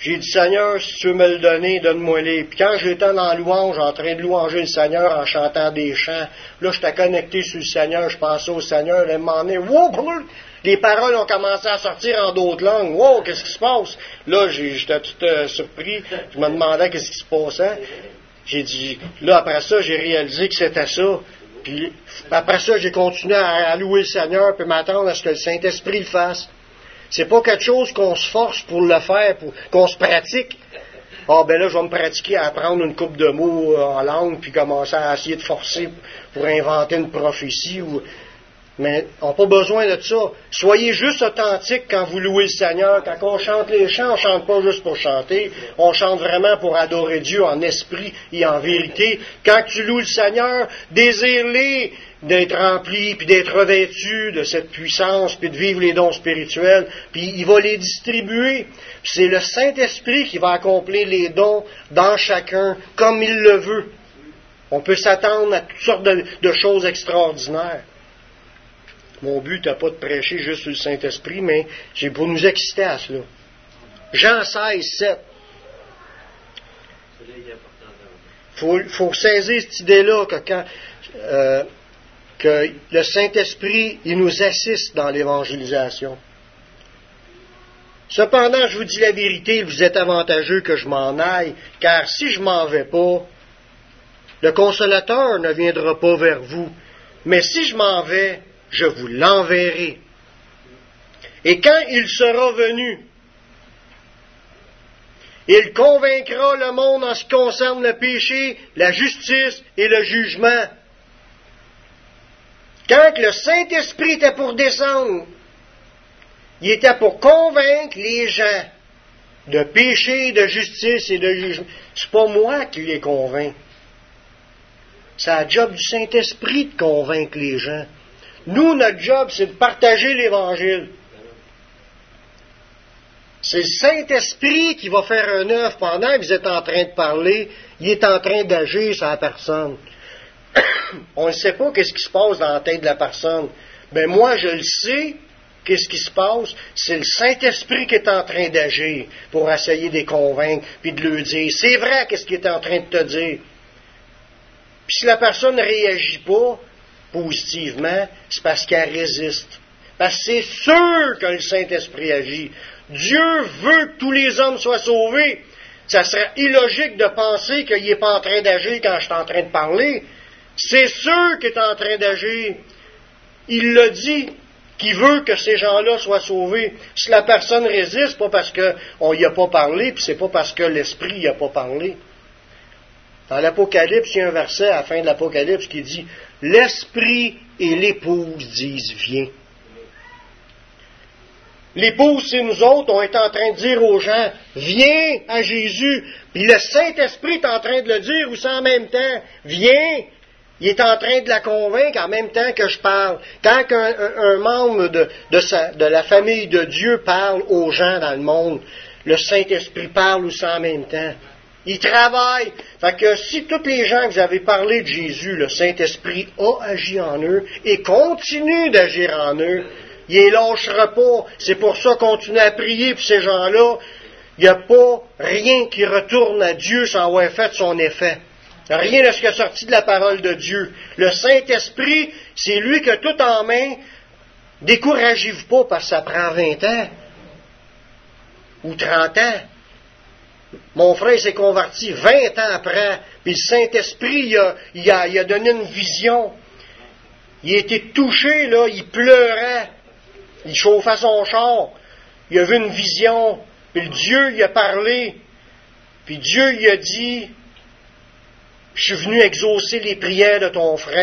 J'ai dit, Seigneur, si tu veux me le donner, donne-moi-les. Puis quand j'étais dans la louange, en train de louanger le Seigneur en chantant des chants, là, j'étais connecté sur le Seigneur, je pensais au Seigneur, et à un moment donné, wow, les paroles ont commencé à sortir en d'autres langues. Wow, qu'est-ce qui se passe? Là, j'étais tout surpris. Je me demandais qu'est-ce qui se passait. J'ai dit, là, après ça, j'ai réalisé que c'était ça. Puis après ça, j'ai continué à louer le Seigneur, puis m'attendre à ce que le Saint-Esprit le fasse. C'est pas quelque chose qu'on se force pour le faire, qu'on se pratique. Ah, ben là, je vais me pratiquer à apprendre une couple de mots en langue, puis commencer à essayer de forcer pour inventer une prophétie. Mais on n'a pas besoin de ça. Soyez juste authentiques quand vous louez le Seigneur. Quand on chante les chants, on ne chante pas juste pour chanter. On chante vraiment pour adorer Dieu en esprit et en vérité. Quand tu loues le Seigneur, désire-les d'être rempli, puis d'être revêtu de cette puissance, puis de vivre les dons spirituels, puis il va les distribuer. Puis c'est le Saint-Esprit qui va accomplir les dons dans chacun, comme il le veut. On peut s'attendre à toutes sortes de choses extraordinaires. Mon but n'est pas de prêcher juste sur le Saint-Esprit, mais c'est pour nous exciter à cela. Jean 16, 7. Faut saisir cette idée-là que le Saint-Esprit, il nous assiste dans l'évangélisation. Cependant, je vous dis la vérité, il vous est avantageux que je m'en aille, car si je m'en vais pas, le Consolateur ne viendra pas vers vous. Mais si je m'en vais, je vous l'enverrai. Et quand il sera venu, il convaincra le monde en ce qui concerne le péché, la justice et le jugement. Quand le Saint-Esprit était pour descendre, il était pour convaincre les gens de péché, de justice et de jugement. C'est pas moi qui les convainc. C'est la job du Saint-Esprit de convaincre les gens. Nous, notre job, c'est de partager l'Évangile. C'est le Saint-Esprit qui va faire un œuvre pendant que vous êtes en train de parler. Il est en train d'agir sur la personne. On ne sait pas qu'est-ce qui se passe dans la tête de la personne. Mais moi, je le sais, qu'est-ce qui se passe. C'est le Saint-Esprit qui est en train d'agir pour essayer de les convaincre puis de leur dire, c'est vrai qu'est-ce qu'il est en train de te dire. Puis si la personne ne réagit pas positivement, c'est parce qu'elle résiste. Parce que c'est sûr que le Saint-Esprit agit. Dieu veut que tous les hommes soient sauvés. Ça serait illogique de penser qu'il n'est pas en train d'agir quand je suis en train de parler. C'est sûr qu'il est en train d'agir. Il l'a dit qu'il veut que ces gens-là soient sauvés. Si la personne résiste, pas parce qu'on n'y a pas parlé, puis c'est pas parce que l'Esprit n'y a pas parlé. Dans l'Apocalypse, il y a un verset à la fin de l'Apocalypse qui dit « L'Esprit et l'Épouse disent « Viens ». L'épouse, c'est nous autres, on est en train de dire aux gens « Viens à Jésus ». Puis le Saint-Esprit est en train de le dire aussi en même temps « Viens ». Il est en train de la convaincre en même temps que je parle. Quand un membre de la famille de Dieu parle aux gens dans le monde, le Saint-Esprit parle aussi en même temps. Il travaille. Fait que si tous les gens que vous avez parlé de Jésus, le Saint-Esprit a agi en eux et continue d'agir en eux, il ne les lâchera pas. C'est pour ça qu'on continue à prier pour ces gens-là. Il n'y a pas rien qui retourne à Dieu sans avoir fait son effet. Rien de ce qui est sorti de la parole de Dieu. Le Saint-Esprit, c'est lui qui a tout en main. Découragez-vous pas parce que ça prend 20 ans ou 30 ans. Mon frère s'est converti 20 ans après, puis le Saint-Esprit il a donné une vision. Il a été touché, là, il pleurait. Il chauffait son char. Il a vu une vision. Puis Dieu lui a parlé. Puis Dieu lui a dit, « Je suis venu exaucer les prières de ton frère. »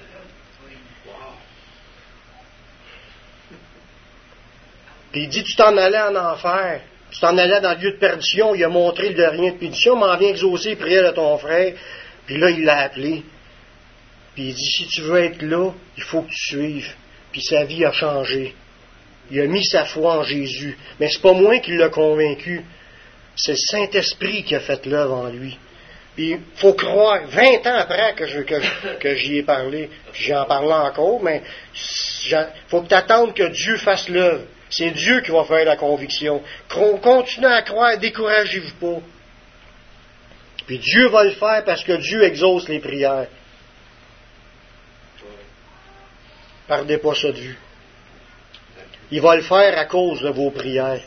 Puis il dit, « Tu t'en allais en enfer. Tu t'en allais dans le lieu de perdition. » Il a montré le dernier de perdition. « M'en viens exaucer les prières de ton frère. » Puis là, il l'a appelé. Puis il dit, « Si tu veux être là, il faut que tu suives. » Puis sa vie a changé. Il a mis sa foi en Jésus. Mais c'est pas moi qui l'a convaincu. C'est le Saint-Esprit qui a fait l'œuvre en lui. Puis il faut croire, 20 ans après que j'y ai parlé, puis j'en parle encore, mais il faut que tu attendes que Dieu fasse l'œuvre. C'est Dieu qui va faire la conviction. Continuez à croire, découragez-vous pas. Puis Dieu va le faire parce que Dieu exauce les prières. Perdez pas ça de vue. Il va le faire à cause de vos prières.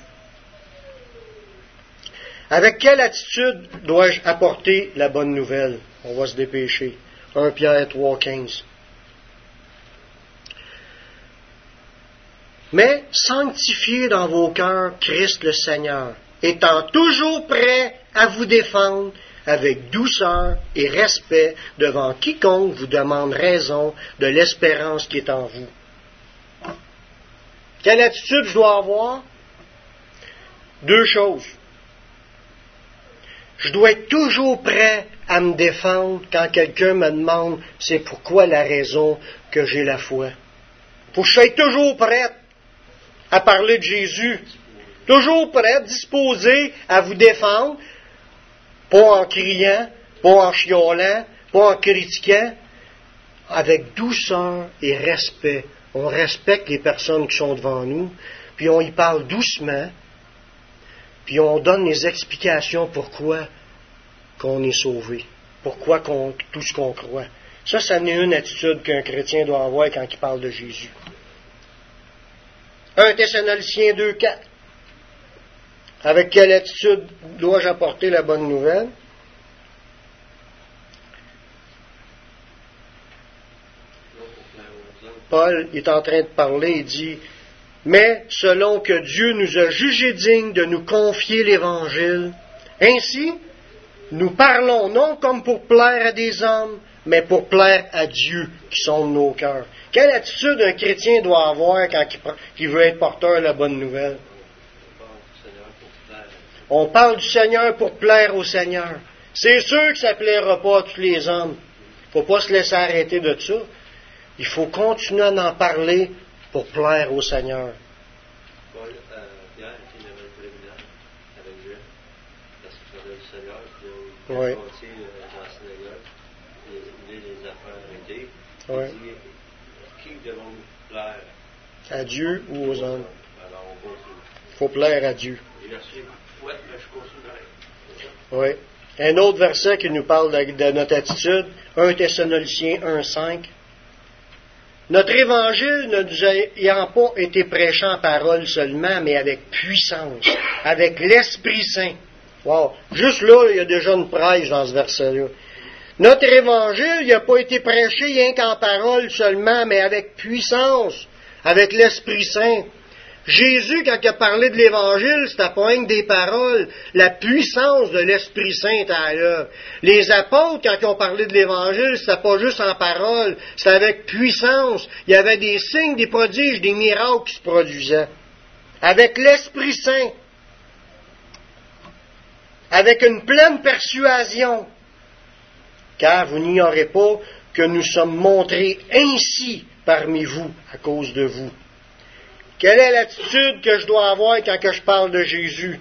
Avec quelle attitude dois-je apporter la bonne nouvelle? On va se dépêcher. 1 Pierre 3,15. Mais sanctifiez dans vos cœurs Christ le Seigneur, étant toujours prêt à vous défendre avec douceur et respect devant quiconque vous demande raison de l'espérance qui est en vous. Quelle attitude je dois avoir? 2 choses. Je dois être toujours prêt à me défendre quand quelqu'un me demande c'est pourquoi la raison que j'ai la foi. Faut que je sois toujours prêt à parler de Jésus. Toujours prêt, disposé à vous défendre, pas en criant, pas en chiolant, pas en critiquant, avec douceur et respect. On respecte les personnes qui sont devant nous, puis on y parle doucement, puis on donne les explications pourquoi qu'on est sauvé, pourquoi tout ce qu'on croit. Ça n'est une attitude qu'un chrétien doit avoir quand il parle de Jésus. 1 Thessaloniciens 2,4. Avec quelle attitude dois-je apporter la bonne nouvelle? Paul est en train de parler, il dit, « Mais selon que Dieu nous a jugés dignes de nous confier l'Évangile, ainsi, nous parlons non comme pour plaire à des hommes, mais pour plaire à Dieu qui sonde nos cœurs. » Quelle attitude un chrétien doit avoir quand il veut être porteur de la bonne nouvelle? On parle du Seigneur pour plaire au Seigneur. C'est sûr que ça ne plaira pas à tous les hommes. Il ne faut pas se laisser arrêter de ça. Il faut continuer à en parler pour plaire au Seigneur. Paul, Pierre, il avait un préliminaire avec Dieu, parce qu'il parlait du Seigneur, puis il a raconté dans la synagogue, il a les affaires arrêtées. Il dit, qui devons-nous plaire? À Dieu ou aux hommes? Alors on continue. Il faut plaire à Dieu. J'ai reçu une fouette, mais je continue. Oui. Un autre verset qui nous parle de notre attitude, 1 Thessaloniciens 1,5. Notre évangile ne nous ayant pas été prêché en parole seulement, mais avec puissance, avec l'Esprit Saint. Wow! Juste là, il y a déjà une prêche dans ce verset-là. Notre évangile n'a pas été prêché rien qu'en parole seulement, mais avec puissance, avec l'Esprit Saint. Jésus, quand il a parlé de l'Évangile, c'était pas rien que des paroles. La puissance de l'Esprit Saint est à l'œuvre. Les apôtres, quand ils ont parlé de l'Évangile, c'était pas juste en paroles, c'était avec puissance. Il y avait des signes, des prodiges, des miracles qui se produisaient. Avec l'Esprit Saint. Avec une pleine persuasion. Car vous n'ignorez pas que nous sommes montrés ainsi parmi vous, à cause de vous. Quelle est l'attitude que je dois avoir quand je parle de Jésus?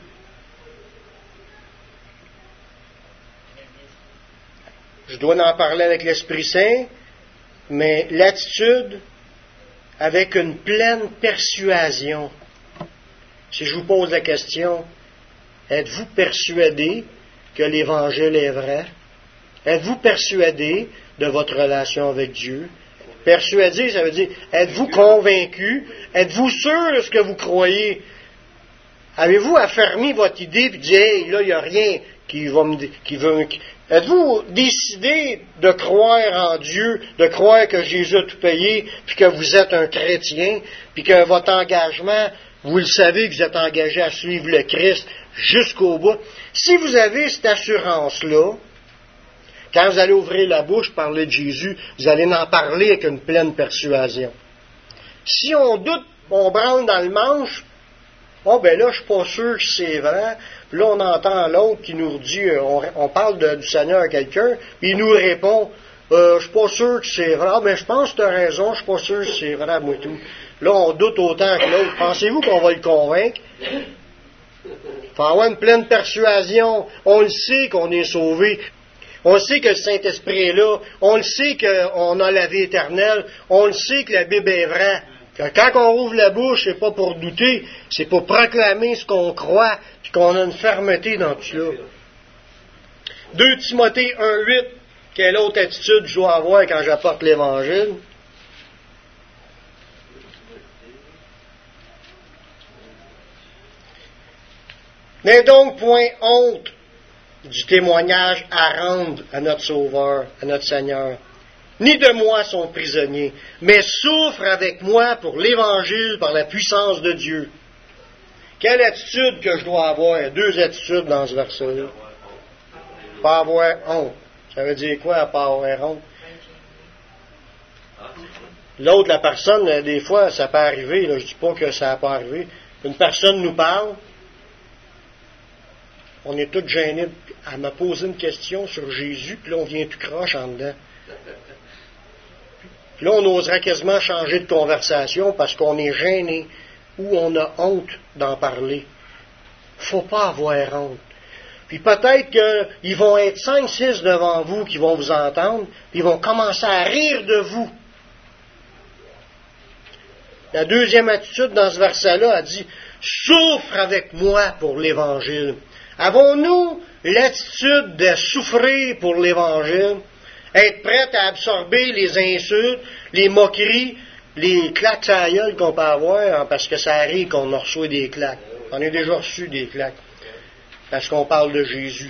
Je dois en parler avec l'Esprit Saint, mais l'attitude avec une pleine persuasion. Si je vous pose la question, êtes-vous persuadé que l'Évangile est vrai? Êtes-vous persuadé de votre relation avec Dieu? Persuadé, ça veut dire, êtes-vous convaincu? Êtes-vous sûr de ce que vous croyez? Avez-vous affermi votre idée et dit, hey, là, il n'y a rien qui veut. Êtes-vous décidé de croire en Dieu, de croire que Jésus a tout payé, puis que vous êtes un chrétien, puis que votre engagement, vous le savez que vous êtes engagé à suivre le Christ jusqu'au bout? Si vous avez cette assurance-là, quand vous allez ouvrir la bouche, parler de Jésus, vous allez en parler avec une pleine persuasion. Si on doute, on branle dans le manche, oh ben là, je suis pas sûr que c'est vrai. Puis là, on entend l'autre qui nous dit, on parle du Seigneur à quelqu'un, puis il nous répond, je suis pas sûr que c'est vrai. Ah, ben je pense que tu as raison, je suis pas sûr que c'est vrai, moi tout. Là, on doute autant que l'autre. Pensez-vous qu'on va le convaincre? Il faut avoir une pleine persuasion. On le sait qu'on est sauvé. On sait que le Saint-Esprit est là. On le sait qu'on a la vie éternelle. On le sait que la Bible est vraie. Quand on ouvre la bouche, c'est pas pour douter, c'est pour proclamer ce qu'on croit, puis qu'on a une fermeté dans tout cela. 2 Timothée 1,8, quelle autre attitude je dois avoir quand j'apporte l'Évangile? N'aie donc point honte du témoignage à rendre à notre Sauveur, à notre Seigneur, ni de moi son prisonnier, mais souffre avec moi pour l'Évangile par la puissance de Dieu. Quelle attitude que je dois avoir? Il y a 2 attitudes dans ce verset-là. Pas avoir honte. Ça veut dire quoi, pas avoir honte? L'autre, la personne, des fois, ça peut arriver, là, je ne dis pas que ça n'a pas arrivé. Une personne nous parle, on est tous gênés. Elle m'a posé une question sur Jésus, puis là, on vient tout croche en dedans. Puis là, on oserait quasiment changer de conversation parce qu'on est gêné ou on a honte d'en parler. Il ne faut pas avoir honte. Puis peut-être qu'ils vont être 5-6 devant vous qui vont vous entendre, puis ils vont commencer à rire de vous. La deuxième attitude dans ce verset-là a dit « Souffre avec moi pour l'Évangile ». Avons-nous l'attitude de souffrir pour l'Évangile? Être prête à absorber les insultes, les moqueries, les claques à la gueule qu'on peut avoir, parce que ça arrive qu'on en reçoit des claques. On a déjà reçu des claques, parce qu'on parle de Jésus.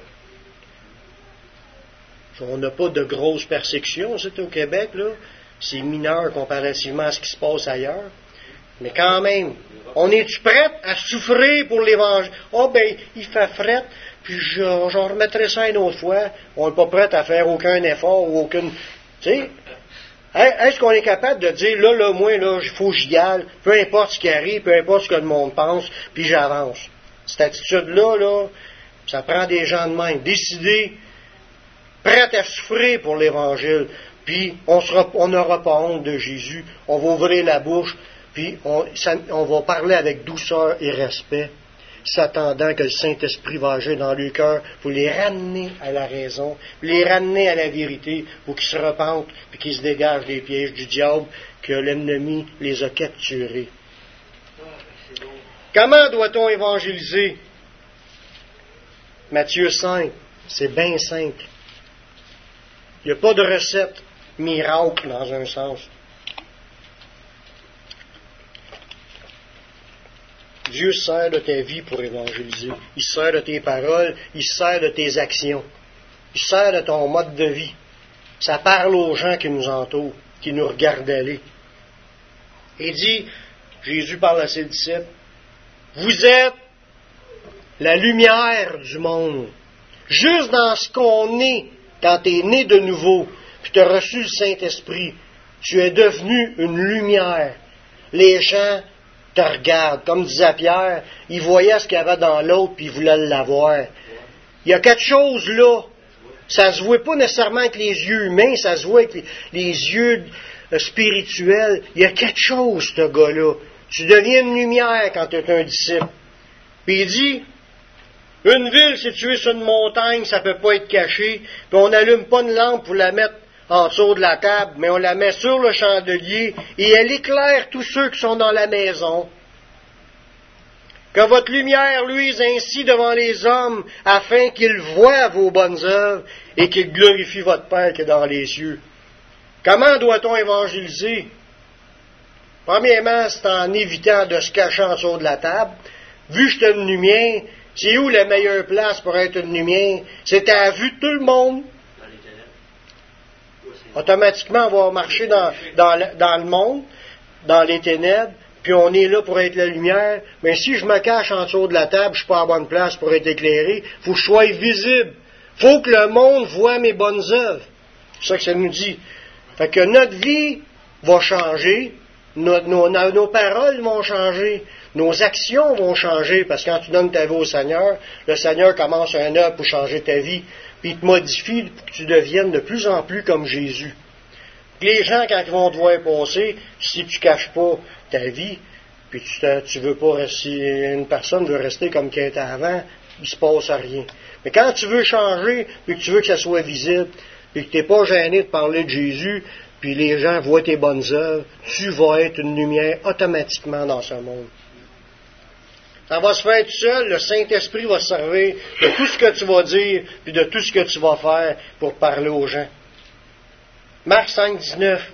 On n'a pas de grosses persécutions, c'est au Québec, là. C'est mineur comparativement à ce qui se passe ailleurs. Mais quand même, on est-tu prête à souffrir pour l'Évangile? Oh, ben, il fait fret, puis j'en remettrai ça une autre fois. On n'est pas prêt à faire aucun effort ou aucune... Tu sais, est-ce qu'on est capable de dire, là, moi, là, il faut que j'y aille, peu importe ce qui arrive, peu importe ce que le monde pense, puis j'avance. Cette attitude-là, là, ça prend des gens de même, décidés, prêts à souffrir pour l'Évangile. Puis on n'aura pas honte de Jésus. On va ouvrir la bouche, puis on va parler avec douceur et respect, s'attendant que le Saint-Esprit va agir dans leur cœur pour les ramener à la raison, pour les ramener à la vérité, pour qu'ils se repentent, puis qu'ils se dégagent des pièges du diable, que l'ennemi les a capturés. Comment doit-on évangéliser? Matthieu 5, c'est bien simple. Il n'y a pas de recette miracle dans un sens. Dieu sert de ta vie pour évangéliser. Il sert de tes paroles, il sert de tes actions. Il sert de ton mode de vie. Ça parle aux gens qui nous entourent, qui nous regardent aller. Il dit, Jésus parle à ses disciples, vous êtes la lumière du monde. Juste dans ce qu'on est, quand tu es né de nouveau, puis tu as reçu le Saint-Esprit, tu es devenu une lumière. Les gens te regardent. Comme disait Pierre, ils voyaient ce qu'il y avait dans l'autre, puis ils voulaient l'avoir. Il y a quelque chose là. Ça ne se voit pas nécessairement avec les yeux humains, ça se voit avec les yeux spirituels. Il y a quelque chose, ce gars-là. Tu deviens une lumière quand tu es un disciple. Puis il dit, une ville située sur une montagne, ça ne peut pas être caché, puis on n'allume pas une lampe pour la mettre en dessous de la table, mais on la met sur le chandelier, et elle éclaire tous ceux qui sont dans la maison. Que votre lumière luise ainsi devant les hommes, afin qu'ils voient vos bonnes œuvres, et qu'ils glorifient votre Père qui est dans les cieux. Comment doit-on évangéliser? Premièrement, c'est en évitant de se cacher en dessous de la table. Vu que je suis une lumière, c'est où la meilleure place pour être une lumière? C'est à la vue de tout le monde. Automatiquement, on va marcher dans le monde, dans les ténèbres, puis on est là pour être la lumière. Mais si je me cache en dessous de la table, je ne suis pas à bonne place pour être éclairé. Il faut que je sois visible. Il faut que le monde voie mes bonnes œuvres. C'est ça que ça nous dit. Fait que notre vie va changer, nos paroles vont changer, nos actions vont changer, parce que quand tu donnes ta vie au Seigneur, le Seigneur commence un œuvre pour changer ta vie, puis il te modifie pour que tu deviennes de plus en plus comme Jésus. Puis les gens, quand ils vont te voir passer, si tu ne caches pas ta vie, puis tu veux pas, si une personne veut rester comme qu'elle était avant, il ne se passe rien. Mais quand tu veux changer, puis que tu veux que ça soit visible, puis que tu n'es pas gêné de parler de Jésus, puis les gens voient tes bonnes œuvres, tu vas être une lumière automatiquement dans ce monde. Ça va se faire tout seul, le Saint-Esprit va se servir de tout ce que tu vas dire, puis de tout ce que tu vas faire pour parler aux gens. Marc 5, 19.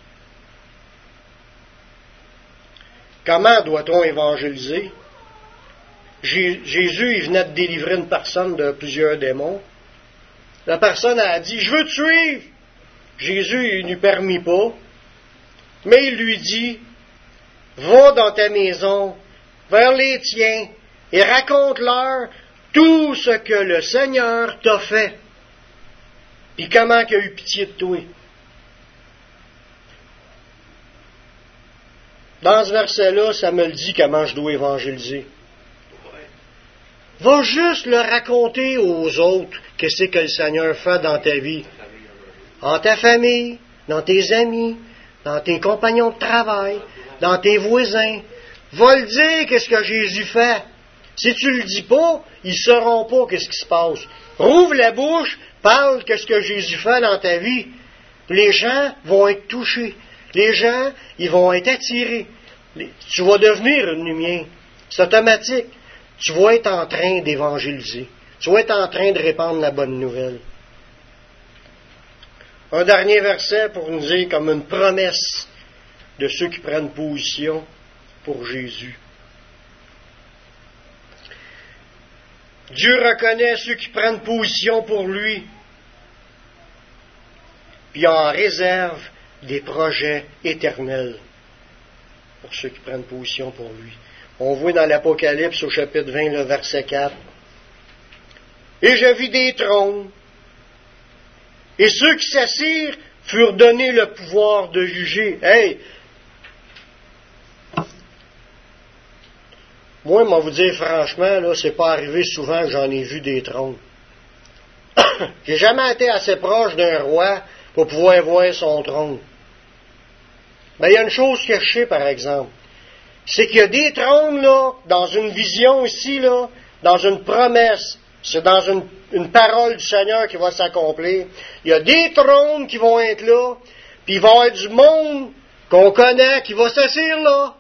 Comment doit-on évangéliser? Jésus, il venait de délivrer une personne de plusieurs démons. La personne a dit, « Je veux te suivre! » Jésus, il ne lui permit pas, mais il lui dit, « Va dans ta maison, vers les tiens, et raconte-leur tout ce que le Seigneur t'a fait, puis comment il a eu pitié de toi. » Dans ce verset-là, ça me le dit comment je dois évangéliser. Va juste le raconter aux autres qu'est-ce que le Seigneur fait dans ta vie. En ta famille, dans tes amis, dans tes compagnons de travail, dans tes voisins. Va le dire qu'est-ce que Jésus fait. Si tu le dis pas, ils ne sauront pas qu'est-ce qui se passe. Rouvre la bouche, parle qu'est-ce que Jésus fait dans ta vie. Les gens vont être touchés. Les gens, ils vont être attirés. Tu vas devenir une lumière. C'est automatique. Tu vas être en train d'évangéliser. Tu vas être en train de répandre la bonne nouvelle. Un dernier verset pour nous dire comme une promesse de ceux qui prennent position pour Jésus. Dieu reconnaît ceux qui prennent position pour lui, puis en réserve des projets éternels pour ceux qui prennent position pour lui. On voit dans l'Apocalypse au chapitre 20, le verset 4. Et je vis des trônes, et ceux qui s'assirent furent donnés le pouvoir de juger. Hey! Moi, je vais vous dire franchement, là, c'est pas arrivé souvent que j'en ai vu des trônes. J'ai jamais été assez proche d'un roi pour pouvoir voir son trône. Mais il y a une chose que je sais, par exemple. C'est qu'il y a des trônes, là, dans une vision ici, là, dans une promesse. C'est dans une parole du Seigneur qui va s'accomplir. Il y a des trônes qui vont être là, puis il va y avoir du monde qu'on connaît qui va s'asseoir là.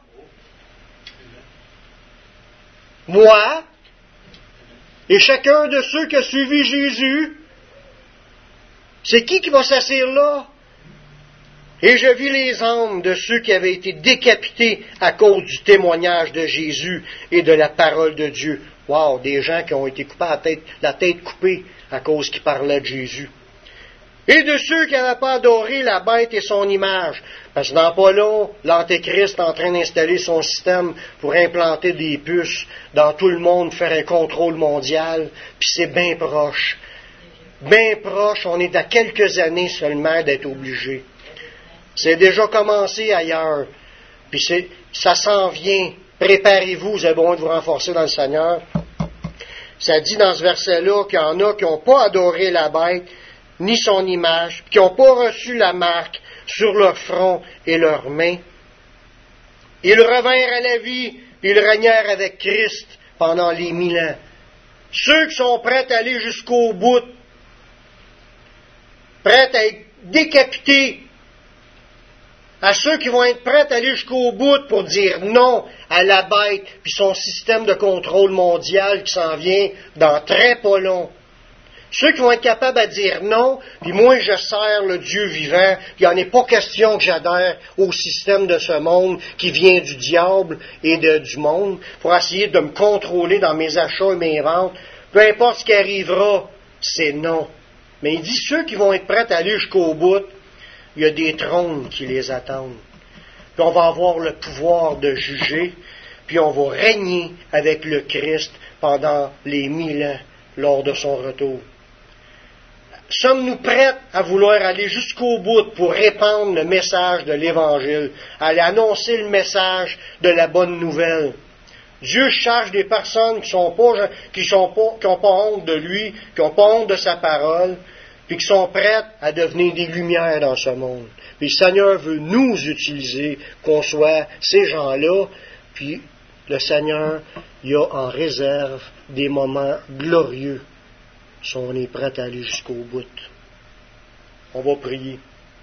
Moi, et chacun de ceux qui a suivi Jésus, c'est qui va s'asseoir là? Et je vis les âmes de ceux qui avaient été décapités à cause du témoignage de Jésus et de la parole de Dieu. Wow, des gens qui ont été coupés la tête coupée à cause qu'ils parlaient de Jésus. Et de ceux qui n'avaient pas adoré la bête et son image. Parce que dans pas long, l'Antéchrist est en train d'installer son système pour implanter des puces dans tout le monde, faire un contrôle mondial, puis c'est bien proche. Bien proche, on est à quelques années seulement d'être obligé. C'est déjà commencé ailleurs, puis ça s'en vient. Préparez-vous, vous avez besoin de vous renforcer dans le Seigneur. Ça dit dans ce verset-là qu'il y en a qui n'ont pas adoré la bête, ni son image, qui n'ont pas reçu la marque sur leur front et leurs mains. Ils revinrent à la vie, puis ils régnèrent avec Christ pendant les 1000 ans. Ceux qui sont prêts à aller jusqu'au bout, prêts à être décapités, à ceux qui vont être prêts à aller jusqu'au bout pour dire non à la bête puis son système de contrôle mondial qui s'en vient dans très pas long. Ceux qui vont être capables à dire non, puis moi je sers le Dieu vivant, puis il n'en est pas question que j'adhère au système de ce monde qui vient du diable et du monde pour essayer de me contrôler dans mes achats et mes ventes. Peu importe ce qui arrivera, c'est non. Mais il dit ceux qui vont être prêts à aller jusqu'au bout, il y a des trônes qui les attendent. Puis on va avoir le pouvoir de juger, puis on va régner avec le Christ pendant les 1000 ans lors de son retour. Sommes-nous prêts à vouloir aller jusqu'au bout pour répandre le message de l'Évangile, aller annoncer le message de la bonne nouvelle? Dieu cherche des personnes qui n'ont pas honte de lui, qui n'ont pas honte de sa parole, puis qui sont prêtes à devenir des lumières dans ce monde. Puis le Seigneur veut nous utiliser, qu'on soit ces gens-là, puis le Seigneur, il a en réserve des moments glorieux si on est prêt à aller jusqu'au bout. On va prier.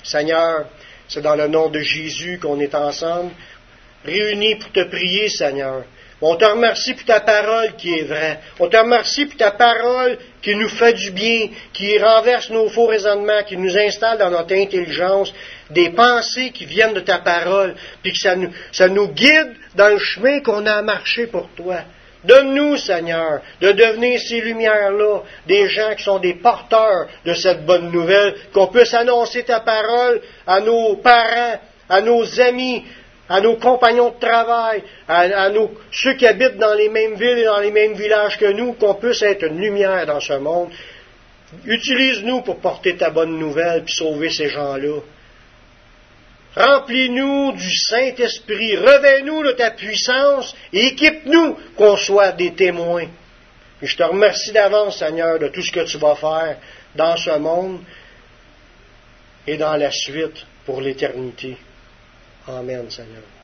Seigneur, c'est dans le nom de Jésus qu'on est ensemble, réunis pour te prier, Seigneur. On te remercie pour ta parole qui est vraie. On te remercie pour ta parole qui nous fait du bien, qui renverse nos faux raisonnements, qui nous installe dans notre intelligence des pensées qui viennent de ta parole, puis que ça nous guide dans le chemin qu'on a à marcher pour toi. Donne-nous, Seigneur, de devenir ces lumières-là, des gens qui sont des porteurs de cette bonne nouvelle, qu'on puisse annoncer ta parole à nos parents, à nos amis, à nos compagnons de travail, à ceux qui habitent dans les mêmes villes et dans les mêmes villages que nous, qu'on puisse être une lumière dans ce monde. Utilise-nous pour porter ta bonne nouvelle puis sauver ces gens-là. Remplis-nous du Saint-Esprit, revêt-nous de ta puissance et équipe-nous qu'on soit des témoins. Et je te remercie d'avance, Seigneur, de tout ce que tu vas faire dans ce monde et dans la suite pour l'éternité. Amen, Seigneur.